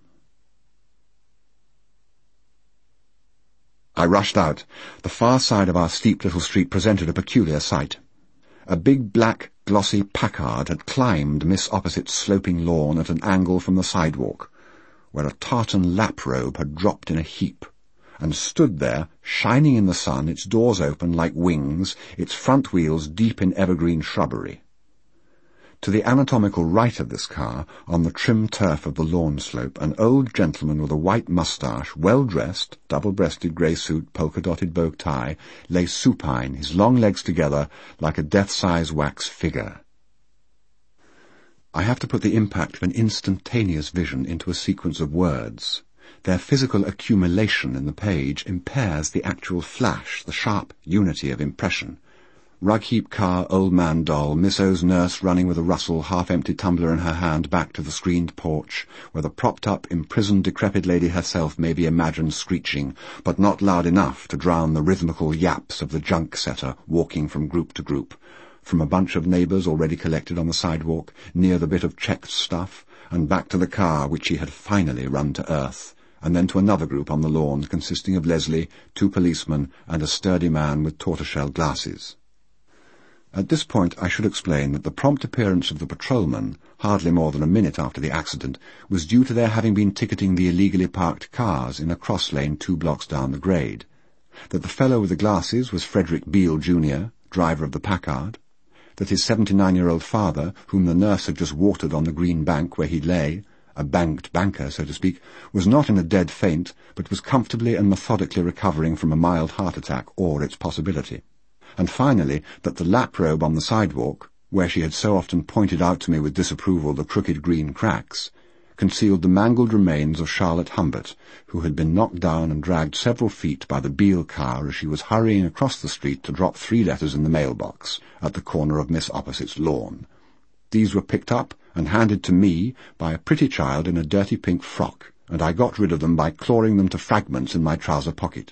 Speaker 1: I rushed out. The far side of our steep little street presented a peculiar sight. A big black, glossy Packard had climbed Miss Opposite's sloping lawn at an angle from the sidewalk, where a tartan lap-robe had dropped in a heap, and stood there, shining in the sun, its doors open like wings, its front wheels deep in evergreen shrubbery. To the anatomical right of this car, on the trim turf of the lawn slope, an old gentleman with a white moustache, well-dressed, double-breasted grey suit, polka-dotted bow tie, lay supine, his long legs together, like a death-size wax figure. I have to put the impact of an instantaneous vision into a sequence of words. Their physical accumulation in the page impairs the actual flash, the sharp unity of impression. Rug-heap car, old man doll, Miss O's nurse running with a rustle, half-empty tumbler in her hand back to the screened porch, where the propped-up, imprisoned, decrepit lady herself may be imagined screeching, but not loud enough to drown the rhythmical yaps of the junk-setter walking from group to group, from a bunch of neighbours already collected on the sidewalk, near the bit of checked stuff, and back to the car which she had finally run to earth, and then to another group on the lawn consisting of Leslie, 2 policemen, and a sturdy man with tortoiseshell glasses. At this point I should explain that the prompt appearance of the patrolman, hardly more than a minute after the accident, was due to their having been ticketing the illegally parked cars in a cross lane 2 blocks down the grade, that the fellow with the glasses was Frederick Beale, Jr., driver of the Packard, that his 79-year-old father, whom the nurse had just watered on the green bank where he lay, a banked banker, so to speak, was not in a dead faint, but was comfortably and methodically recovering from a mild heart attack or its possibility. And finally, that the lap-robe on the sidewalk, where she had so often pointed out to me with disapproval the crooked green cracks, concealed the mangled remains of Charlotte Humbert, who had been knocked down and dragged several feet by the Beale car as she was hurrying across the street to drop 3 letters in the mailbox at the corner of Miss Opposite's lawn. These were picked up and handed to me by a pretty child in a dirty pink frock, and I got rid of them by clawing them to fragments in my trouser pocket.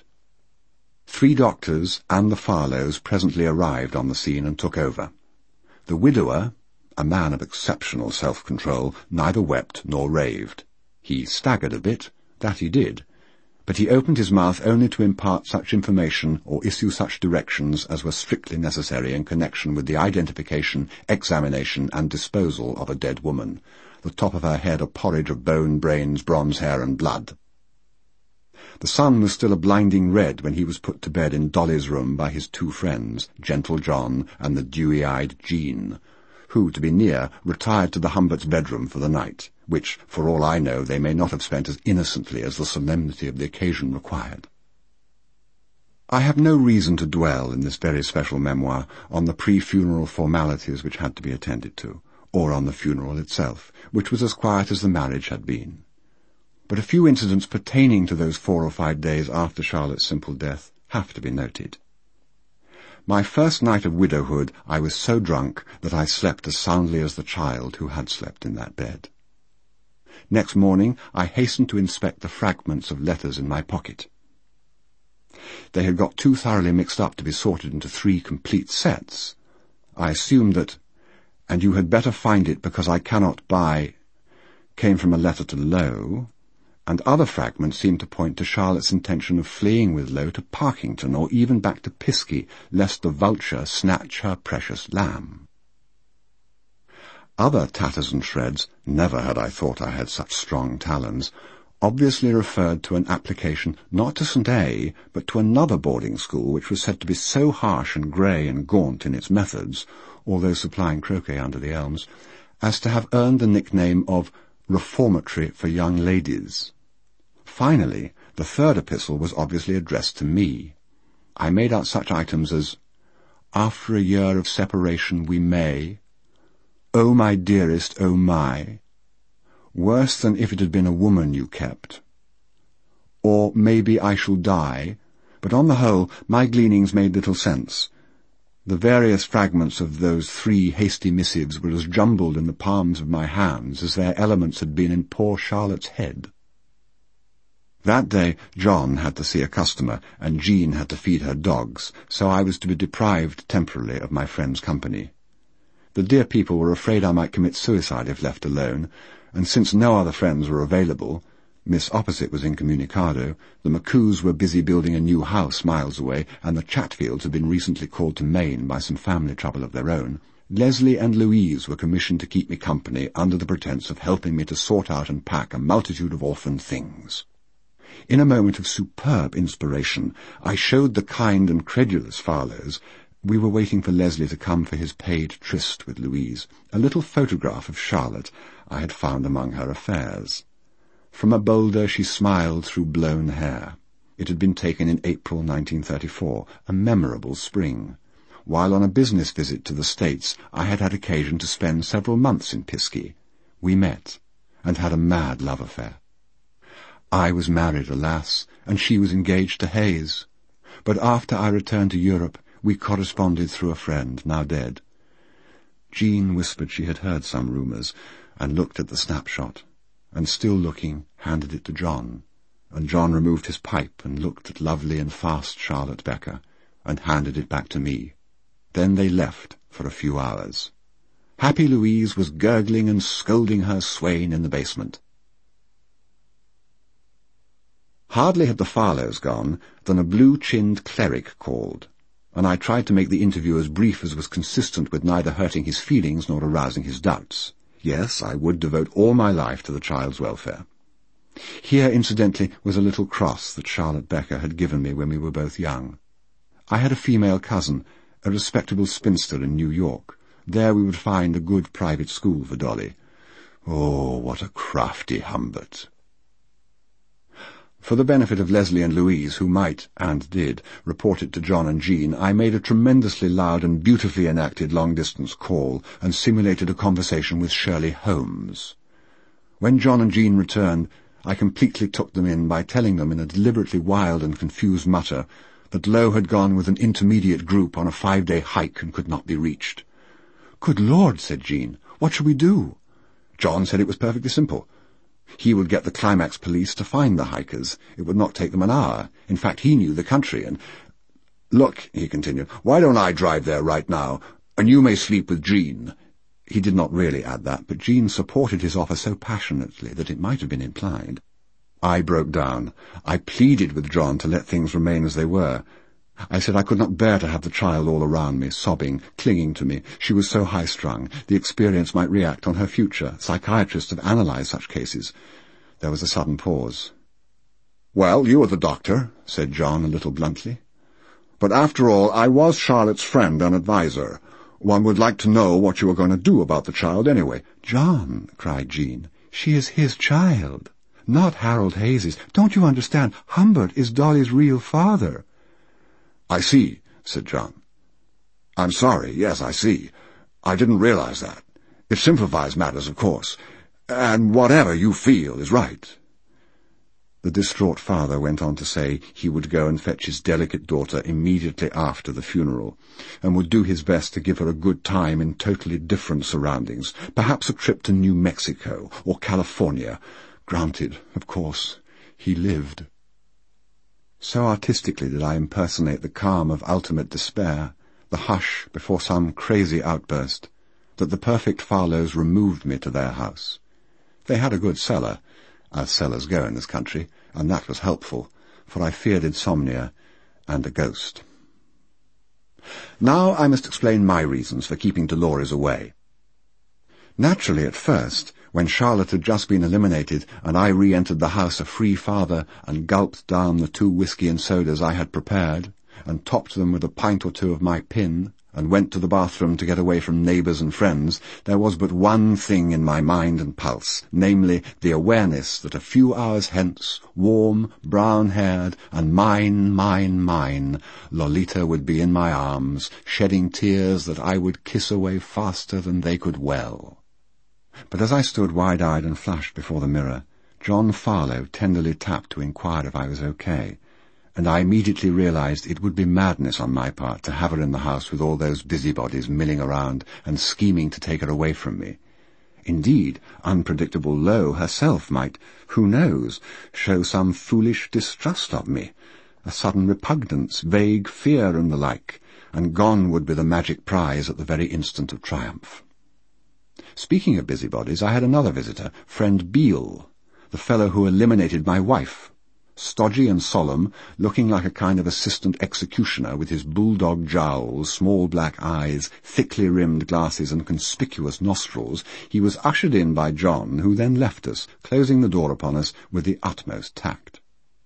Speaker 1: 3 doctors and the Farlows presently arrived on the scene and took over. The widower, a man of exceptional self-control, neither wept nor raved. He staggered a bit, that he did, but he opened his mouth only to impart such information or issue such directions as were strictly necessary in connection with the identification, examination, and disposal of a dead woman, the top of her head a porridge of bone, brains, bronze hair, and blood. The sun was still a blinding red when he was put to bed in Dolly's room by his 2 friends, Gentle John and the dewy-eyed Jean, who, to be near, retired to the Humberts' bedroom for the night, which, for all I know, they may not have spent as innocently as the solemnity of the occasion required. I have no reason to dwell in this very special memoir on the pre-funeral formalities which had to be attended to, or on the funeral itself, which was as quiet as the marriage had been. But a few incidents pertaining to those 4 or 5 days after Charlotte's simple death have to be noted. My first night of widowhood I was so drunk that I slept as soundly as the child who had slept in that bed. Next morning I hastened to inspect the fragments of letters in my pocket. They had got too thoroughly mixed up to be sorted into 3 complete sets. I assumed that, "And you had better find it because I cannot buy," came from a letter to Lowe, and other fragments seemed to point to Charlotte's intention of fleeing with Lowe to Parkington or even back to Piskey, lest the vulture snatch her precious lamb. Other tatters and shreds, never had I thought I had such strong talons, obviously referred to an application not to St. A, but to another boarding school which was said to be so harsh and grey and gaunt in its methods, although supplying croquet under the elms, as to have earned the nickname of Reformatory for Young Ladies. Finally, the 3rd epistle was obviously addressed to me. I made out such items as, "After a year of separation we may," "Oh my dearest, oh my," "Worse than if it had been a woman you kept," or "Maybe I shall die," but on the whole my gleanings made little sense. The various fragments of those 3 hasty missives were as jumbled in the palms of my hands as their elements had been in poor Charlotte's head. That day John had to see a customer, and Jean had to feed her dogs, so I was to be deprived temporarily of my friend's company. The dear people were afraid I might commit suicide if left alone, and since no other friends were available, Miss Opposite was incommunicado, the McCoos were busy building a new house miles away, and the Chatfields had been recently called to Maine by some family trouble of their own, Leslie and Louise were commissioned to keep me company under the pretence of helping me to sort out and pack a multitude of orphan things. In a moment of superb inspiration, I showed the kind and credulous Farlows we were waiting for Leslie to come for his paid tryst with Louise, a little photograph of Charlotte I had found among her affairs. From a boulder she smiled through blown hair. It had been taken in April 1934, a memorable spring. While on a business visit to the States, I had had occasion to spend several months in Piskey. We met, and had a mad love affair. I was married, alas, and she was engaged to Hayes. But after I returned to Europe, we corresponded through a friend, now dead. Jean whispered she had heard some rumours, and looked at the snapshot, and still looking, handed it to John, and John removed his pipe and looked at lovely and fast Charlotte Becker, and handed it back to me. Then they left for a few hours. Happy Louise was gurgling and scolding her swain in the basement. Hardly had the Farlows gone than a blue-chinned cleric called, and I tried to make the interview as brief as was consistent with neither hurting his feelings nor arousing his doubts. Yes, I would devote all my life to the child's welfare. Here, incidentally, was a little cross that Charlotte Becker had given me when we were both young. I had a female cousin, a respectable spinster in New York. There we would find a good private school for Dolly. Oh, what a crafty Humbert! For the benefit of Leslie and Louise, who might, and did, report it to John and Jean, I made a tremendously loud and beautifully enacted long-distance call and simulated a conversation with Shirley Holmes. When John and Jean returned, I completely took them in by telling them in a deliberately wild and confused mutter that Lowe had gone with an intermediate group on a 5-day hike and could not be reached. "Good Lord," said Jean, "what shall we do?" John said it was perfectly simple. He would get the Climax police to find the hikers. It would not take them an hour. In fact, he knew the country, and— "Look," he continued, "why don't I drive there right now, and you may sleep with Jean?" He did not really add that, but Jean supported his offer so passionately that it might have been implied. I broke down. I pleaded with John to let things remain as they were. I said I could not bear to have the child all around me, sobbing, clinging to me. She was so high-strung. The experience might react on her future. Psychiatrists have analysed such cases. There was a sudden pause. "Well, you are the doctor," said John a little bluntly. "But after all, I was Charlotte's friend and adviser. One would like to know what you are going to do about the child anyway." "John," cried Jean, "she is his child, not Harold Hayes's. Don't you understand? Humbert is Dolly's real father." "I see," said John. "I'm sorry, yes, I see. I didn't realize that. It simplifies matters, of course. And whatever you feel is right." The distraught father went on to say he would go and fetch his delicate daughter immediately after the funeral, and would do his best to give her a good time in totally different surroundings, perhaps a trip to New Mexico or California. Granted, of course, he lived. So artistically did I impersonate the calm of ultimate despair, the hush before some crazy outburst, that the perfect Farlows removed me to their house. They had a good cellar, as cellars go in this country, and that was helpful, for I feared insomnia and a ghost. Now I must explain my reasons for keeping Dolores away. Naturally, at first, when Charlotte had just been eliminated and I re-entered the house a free father and gulped down the 2 whiskey and sodas I had prepared, and topped them with a pint or 2 of my pin, and went to the bathroom to get away from neighbours and friends, there was but one thing in my mind and pulse, namely the awareness that a few hours hence, warm, brown-haired, and mine, Lolita would be in my arms, shedding tears that I would kiss away faster than they could well. But as I stood wide-eyed and flushed before the mirror, John Farlow tenderly tapped to inquire if I was okay, and I immediately realized it would be madness on my part to have her in the house with all those busybodies milling around and scheming to take her away from me. Indeed, unpredictable Lo herself might, who knows, show some foolish distrust of me, a sudden repugnance, vague fear and the like, and gone would be the magic prize at the very instant of triumph. Speaking of busybodies, I had another visitor, friend Beale, the fellow who eliminated my wife. Stodgy and solemn, looking like a kind of assistant executioner with his bulldog jowls, small black eyes, thickly rimmed glasses and conspicuous nostrils, he was ushered in by John, who then left us, closing the door upon us with the utmost tact.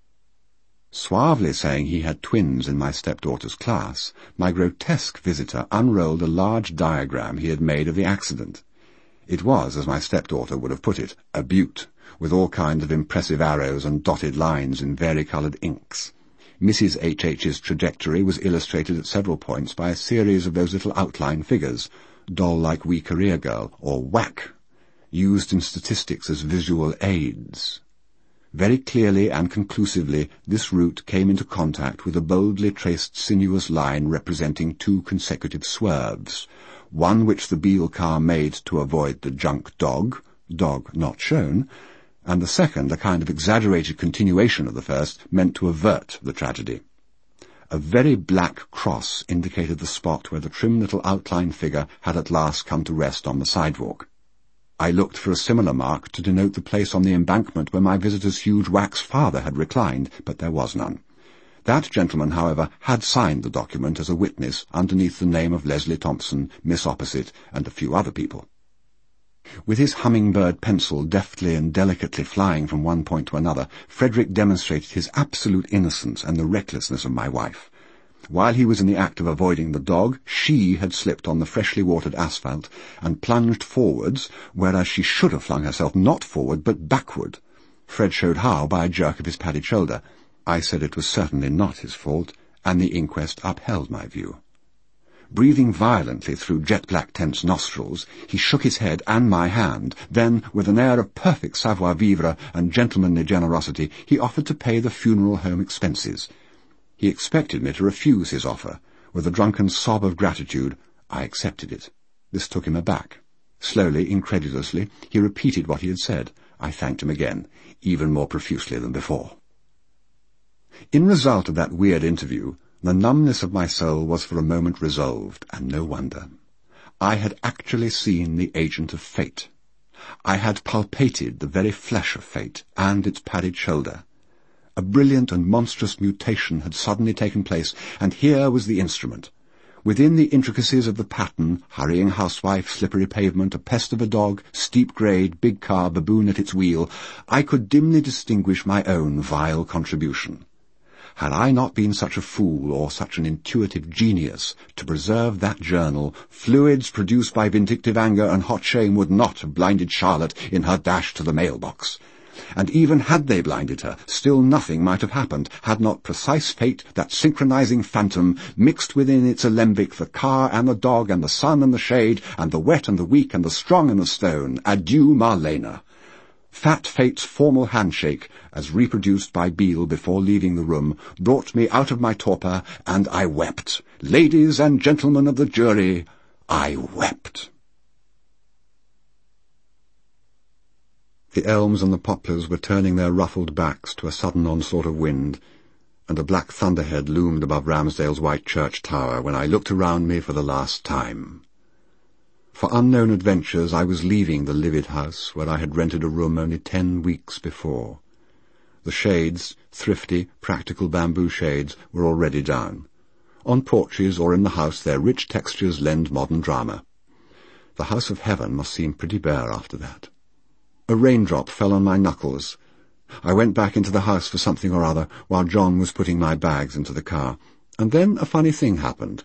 Speaker 1: Suavely saying he had twins in my stepdaughter's class, my grotesque visitor unrolled a large diagram he had made of the accident. It was, as my stepdaughter would have put it, a beaut, with all kinds of impressive arrows and dotted lines in vari-coloured inks. Mrs. H.H.'s trajectory was illustrated at several points by a series of those little outline figures, doll-like wee career girl, or whack, used in statistics as visual aids. Very clearly and conclusively this route came into contact with a boldly traced sinuous line representing 2 consecutive swerves, one which the Beale car made to avoid the junk dog not shown, and the second, a kind of exaggerated continuation of the first, meant to avert the tragedy. A very black cross indicated the spot where the trim little outline figure had at last come to rest on the sidewalk. I looked for a similar mark to denote the place on the embankment where my visitor's huge wax father had reclined, but there was none. That gentleman, however, had signed the document as a witness underneath the name of Leslie Thompson, Miss Opposite, and a few other people. With his hummingbird pencil deftly and delicately flying from one point to another, Frederick demonstrated his absolute innocence and the recklessness of my wife. While he was in the act of avoiding the dog, she had slipped on the freshly watered asphalt and plunged forwards, whereas she should have flung herself not forward but backward. Fred showed how by a jerk of his padded shoulder. I said it was certainly not his fault, and the inquest upheld my view. Breathing violently through jet-black tense nostrils, he shook his head and my hand. Then, with an air of perfect savoir-vivre and gentlemanly generosity, he offered to pay the funeral home expenses. He expected me to refuse his offer. With a drunken sob of gratitude, I accepted it. This took him aback. Slowly, incredulously, he repeated what he had said. I thanked him again, even more profusely than before. In result of that weird interview, the numbness of my soul was for a moment resolved, and no wonder. I had actually seen the agent of fate. I had palpated the very flesh of fate and its padded shoulder. A brilliant and monstrous mutation had suddenly taken place, and here was the instrument. Within the intricacies of the pattern, hurrying housewife, slippery pavement, a pest of a dog, steep grade, big car, baboon at its wheel, I could dimly distinguish my own vile contribution. Had I not been such a fool or such an intuitive genius to preserve that journal, fluids produced by vindictive anger and hot shame would not have blinded Charlotte in her dash to the mailbox. And even had they blinded her, still nothing might have happened, had not precise fate, that synchronizing phantom, mixed within its alembic the car and the dog and the sun and the shade, and the wet and the weak and the strong and the stone. Adieu, Marlena. Fat Fate's formal handshake, as reproduced by Beale before leaving the room, brought me out of my torpor, and I wept. Ladies and gentlemen of the jury, I wept. The elms and the poplars were turning their ruffled backs to a sudden onslaught of wind, and a black thunderhead loomed above Ramsdale's white church tower when I looked around me for the last time. For unknown adventures I was leaving the livid house where I had rented a room only 10 weeks before. The shades, thrifty, practical bamboo shades, were already down. On porches or in the house their rich textures lend modern drama. The house of heaven must seem pretty bare after that. A raindrop fell on my knuckles. I went back into the house for something or other while John was putting my bags into the car, and then a funny thing happened.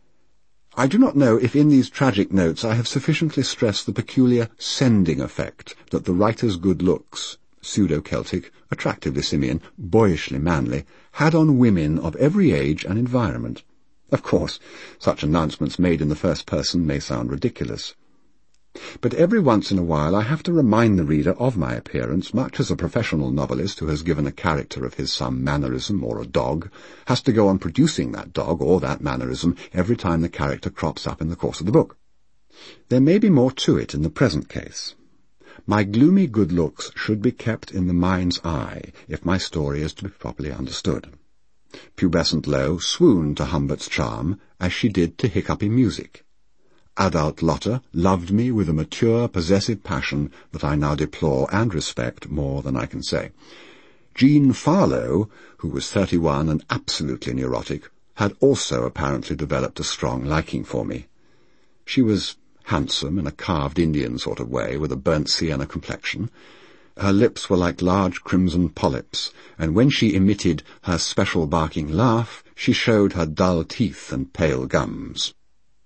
Speaker 1: I do not know if in these tragic notes I have sufficiently stressed the peculiar sending effect that the writer's good looks, pseudo-Celtic, attractively simian, boyishly manly, had on women of every age and environment. Of course, such announcements made in the first person may sound ridiculous. But every once in a while I have to remind the reader of my appearance, much as a professional novelist who has given a character of his some mannerism or a dog has to go on producing that dog or that mannerism every time the character crops up in the course of the book. There may be more to it in the present case. My gloomy good looks should be kept in the mind's eye if my story is to be properly understood. Pubescent Lo swooned to Humbert's charm as she did to hiccupy music. Adult Lotta loved me with a mature, possessive passion that I now deplore and respect more than I can say. Jean Farlow, who was 31 and absolutely neurotic, had also apparently developed a strong liking for me. She was handsome in a carved Indian sort of way, with a burnt sienna complexion. Her lips were like large crimson polyps, and when she emitted her special barking laugh, she showed her dull teeth and pale gums.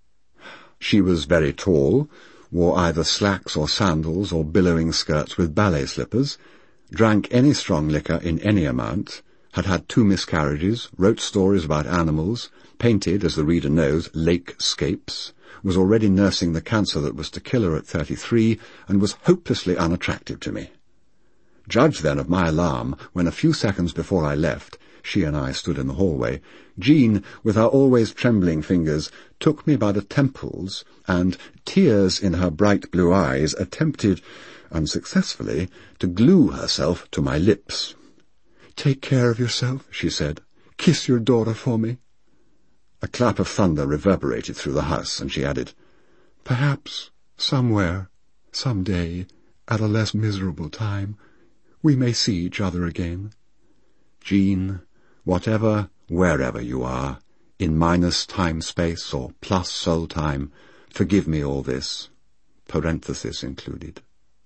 Speaker 1: She was very tall, wore either slacks or sandals or billowing skirts with ballet slippers, drank any strong liquor in any amount, had had 2 miscarriages, wrote stories about animals, painted, as the reader knows, lakescapes, was already nursing the cancer that was to kill her at 33, and was hopelessly unattractive to me. Judge then of my alarm when a few seconds before I left, she and I stood in the hallway, Jean, with her always trembling fingers, took me by the temples and, tears in her bright blue eyes, attempted, unsuccessfully, to glue herself to my lips. "Take care of yourself," she said. "Kiss your daughter for me." A clap of thunder reverberated through the house, and she added, "Perhaps, somewhere, some day, at a less miserable time, we may see each other again. Jean, whatever, wherever you are, in minus time-space or plus soul-time, forgive me all this, parenthesis included."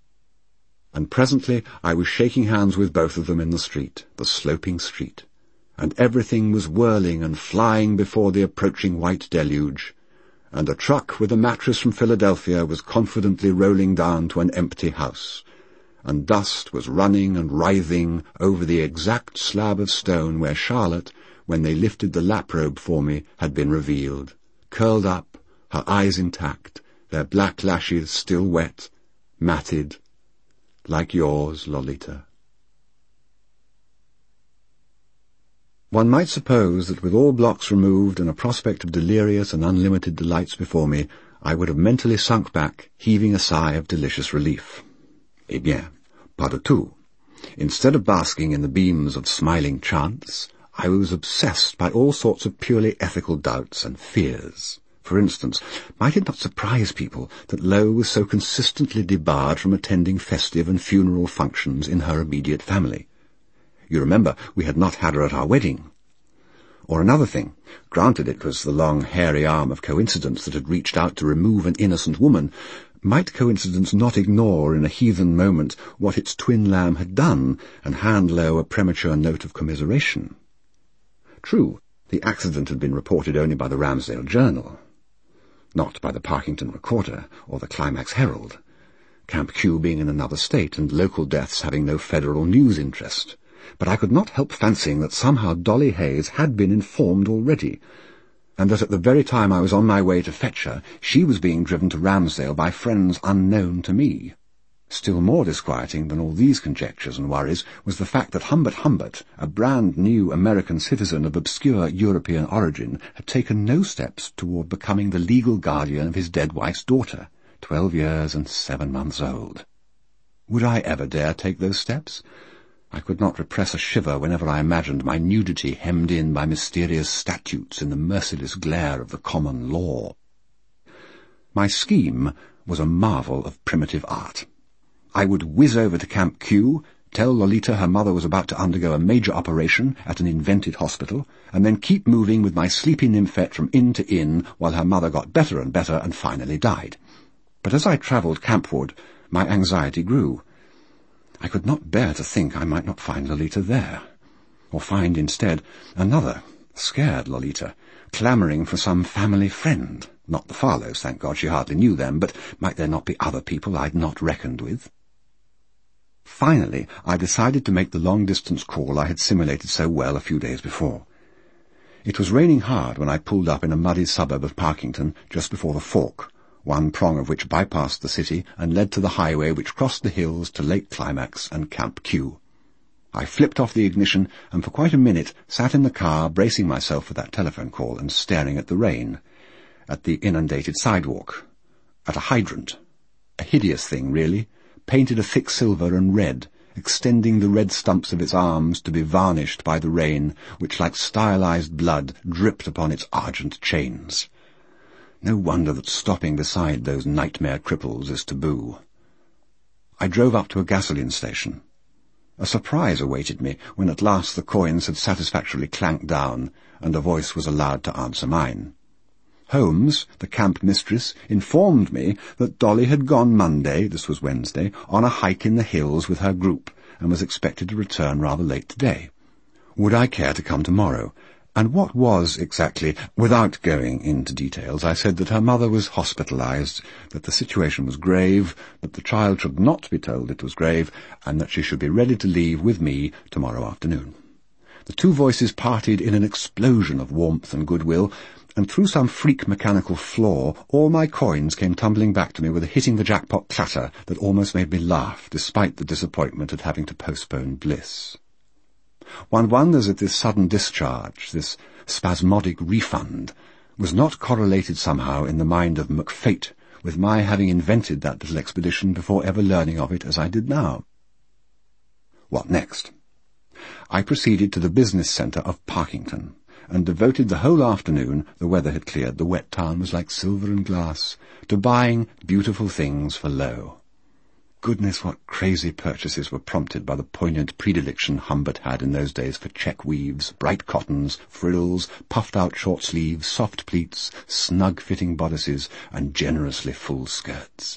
Speaker 1: And presently I was shaking hands with both of them in the street, the sloping street, and everything was whirling and flying before the approaching white deluge, and a truck with a mattress from Philadelphia was confidently rolling down to an empty house, and dust was running and writhing over the exact slab of stone where Charlotte, when they lifted the lap-robe for me, had been revealed, curled up, her eyes intact, their black lashes still wet, matted, like yours, Lolita. One might suppose that with all blocks removed and a prospect of delirious and unlimited delights before me, I would have mentally sunk back, heaving a sigh of delicious relief. Eh bien, pas du tout. Instead of basking in the beams of smiling chance, I was obsessed by all sorts of purely ethical doubts and fears. For instance, might it not surprise people that Lo was so consistently debarred from attending festive and funeral functions in her immediate family? You remember, we had not had her at our wedding. Or another thing, granted it was the long, hairy arm of coincidence that had reached out to remove an innocent woman, might coincidence not ignore in a heathen moment what its twin lamb had done, and hand Lo a premature note of commiseration? True, the accident had been reported only by the Ramsdale Journal, not by the Parkington Recorder or the Climax Herald, Camp Q being in another state and local deaths having no federal news interest. But I could not help fancying that somehow Dolly Hayes had been informed already, and that at the very time I was on my way to fetch her, she was being driven to Ramsdale by friends unknown to me. Still more disquieting than all these conjectures and worries was the fact that Humbert, a brand-new American citizen of obscure European origin, had taken no steps toward becoming the legal guardian of his dead wife's daughter, 12 years and 7 months old. Would I ever dare take those steps? I could not repress a shiver whenever I imagined my nudity hemmed in by mysterious statutes in the merciless glare of the common law. My scheme was a marvel of primitive art. I would whiz over to Camp Q, tell Lolita her mother was about to undergo a major operation at an invented hospital, and then keep moving with my sleepy nymphette from inn to inn while her mother got better and finally died. But as I travelled campward, my anxiety grew. I could not bear to think I might not find Lolita there, or find instead another, scared Lolita, clamouring for some family friend. Not the Farlows, thank God, she hardly knew them, but might there not be other people I'd not reckoned with? Finally, I decided to make the long-distance call I had simulated so well a few days before. It was raining hard when I pulled up in a muddy suburb of Parkington just before the Fork, one prong of which bypassed the city and led to the highway which crossed the hills to Lake Climax and Camp Q. I flipped off the ignition and for quite a minute sat in the car bracing myself for that telephone call and staring at the rain, at the inundated sidewalk, at a hydrant, a hideous thing really, painted a thick silver and red, extending the red stumps of its arms to be varnished by the rain, which like stylized blood dripped upon its argent chains. No wonder that stopping beside those nightmare cripples is taboo. I drove up to a gasoline station. A surprise awaited me when at last the coins had satisfactorily clanked down, and a voice was allowed to answer mine. Holmes, the camp mistress, informed me that Dolly had gone Monday, this was Wednesday, on a hike in the hills with her group, and was expected to return rather late today. Would I care to come tomorrow? And what was exactly, without going into details, I said that her mother was hospitalized, that the situation was grave, that the child should not be told it was grave, and that she should be ready to leave with me tomorrow afternoon. The two voices parted in an explosion of warmth and goodwill, and through some freak mechanical flaw, all my coins came tumbling back to me with a hitting-the-jackpot clatter that almost made me laugh, despite the disappointment at having to postpone bliss. One wonders if this sudden discharge, this spasmodic refund, was not correlated somehow in the mind of McFate with my having invented that little expedition before ever learning of it as I did now. What next? I proceeded to the business centre of Parkington, and devoted the whole afternoon, the weather had cleared, the wet town was like silver and glass, to buying beautiful things for Lowe. Goodness, what crazy purchases were prompted by the poignant predilection Humbert had in those days for check weaves, bright cottons, frills, puffed-out short sleeves, soft pleats, snug-fitting bodices, and generously full skirts.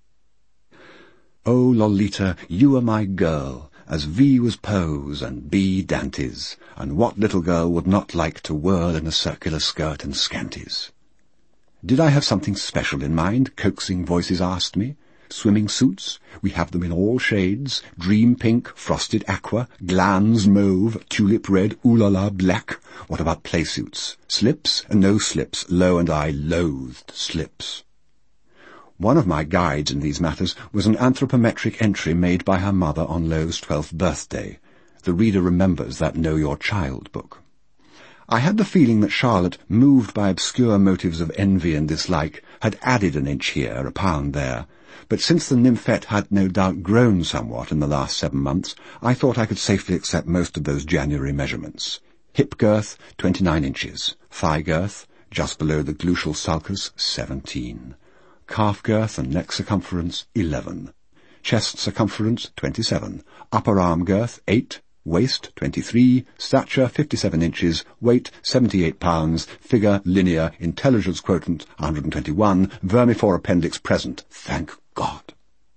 Speaker 1: Oh, Lolita, you are my girl, as V was Poe's and B Dante's, and what little girl would not like to whirl in a circular skirt and scanties? Did I have something special in mind? Coaxing voices asked me. Swimming suits, we have them in all shades, dream pink, frosted aqua, glans mauve, tulip red, ooh-la-la black. What about play suits? Slips? No slips. Lowe and I loathed slips. One of my guides in these matters was an anthropometric entry made by her mother on Lowe's 12th birthday. The reader remembers that Know Your Child book. I had the feeling that Charlotte, moved by obscure motives of envy and dislike, had added an inch here, a pound there. But since the nymphette had no doubt grown somewhat in the last 7 months, I thought I could safely accept most of those January measurements. Hip girth, 29 inches. Thigh girth, just below the gluteal sulcus, 17. Calf girth and neck circumference, 11. Chest circumference, 27. Upper arm girth, 8. Waist, 23. Stature, 57 inches. Weight, 78 pounds. Figure, linear. Intelligence quotient, 121. Vermifore appendix present. Thank God.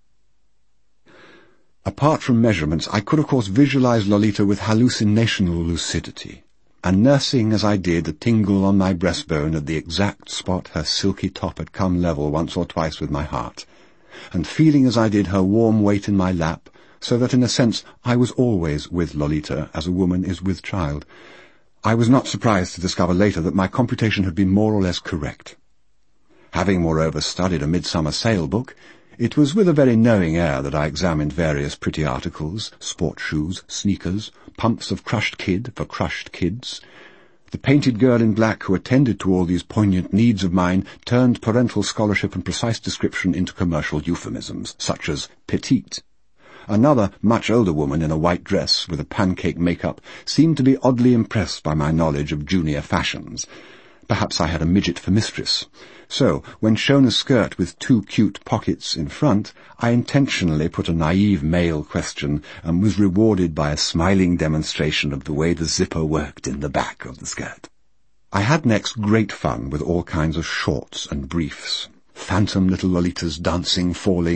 Speaker 1: Apart from measurements, I could of course visualize Lolita with hallucinational lucidity, and nursing as I did a tingle on my breastbone at the exact spot her silky top had come level once or twice with my heart, and feeling as I did her warm weight in my lap, so that in a sense I was always with Lolita as a woman is with child, I was not surprised to discover later that my computation had been more or less correct. Having moreover studied a Midsummer Sale book, it was with a very knowing air that I examined various pretty articles, sport shoes, sneakers, pumps of crushed kid for crushed kids. The painted girl in black who attended to all these poignant needs of mine turned parental scholarship and precise description into commercial euphemisms, such as petite. Another, much older woman in a white dress with a pancake makeup seemed to be oddly impressed by my knowledge of junior fashions. Perhaps I had a midget for mistress. So, when shown a skirt with 2 cute pockets in front, I intentionally put a naive male question and was rewarded by a smiling demonstration of the way the zipper worked in the back of the skirt. I had next great fun with all kinds of shorts and briefs. Phantom little lolitas dancing, falling,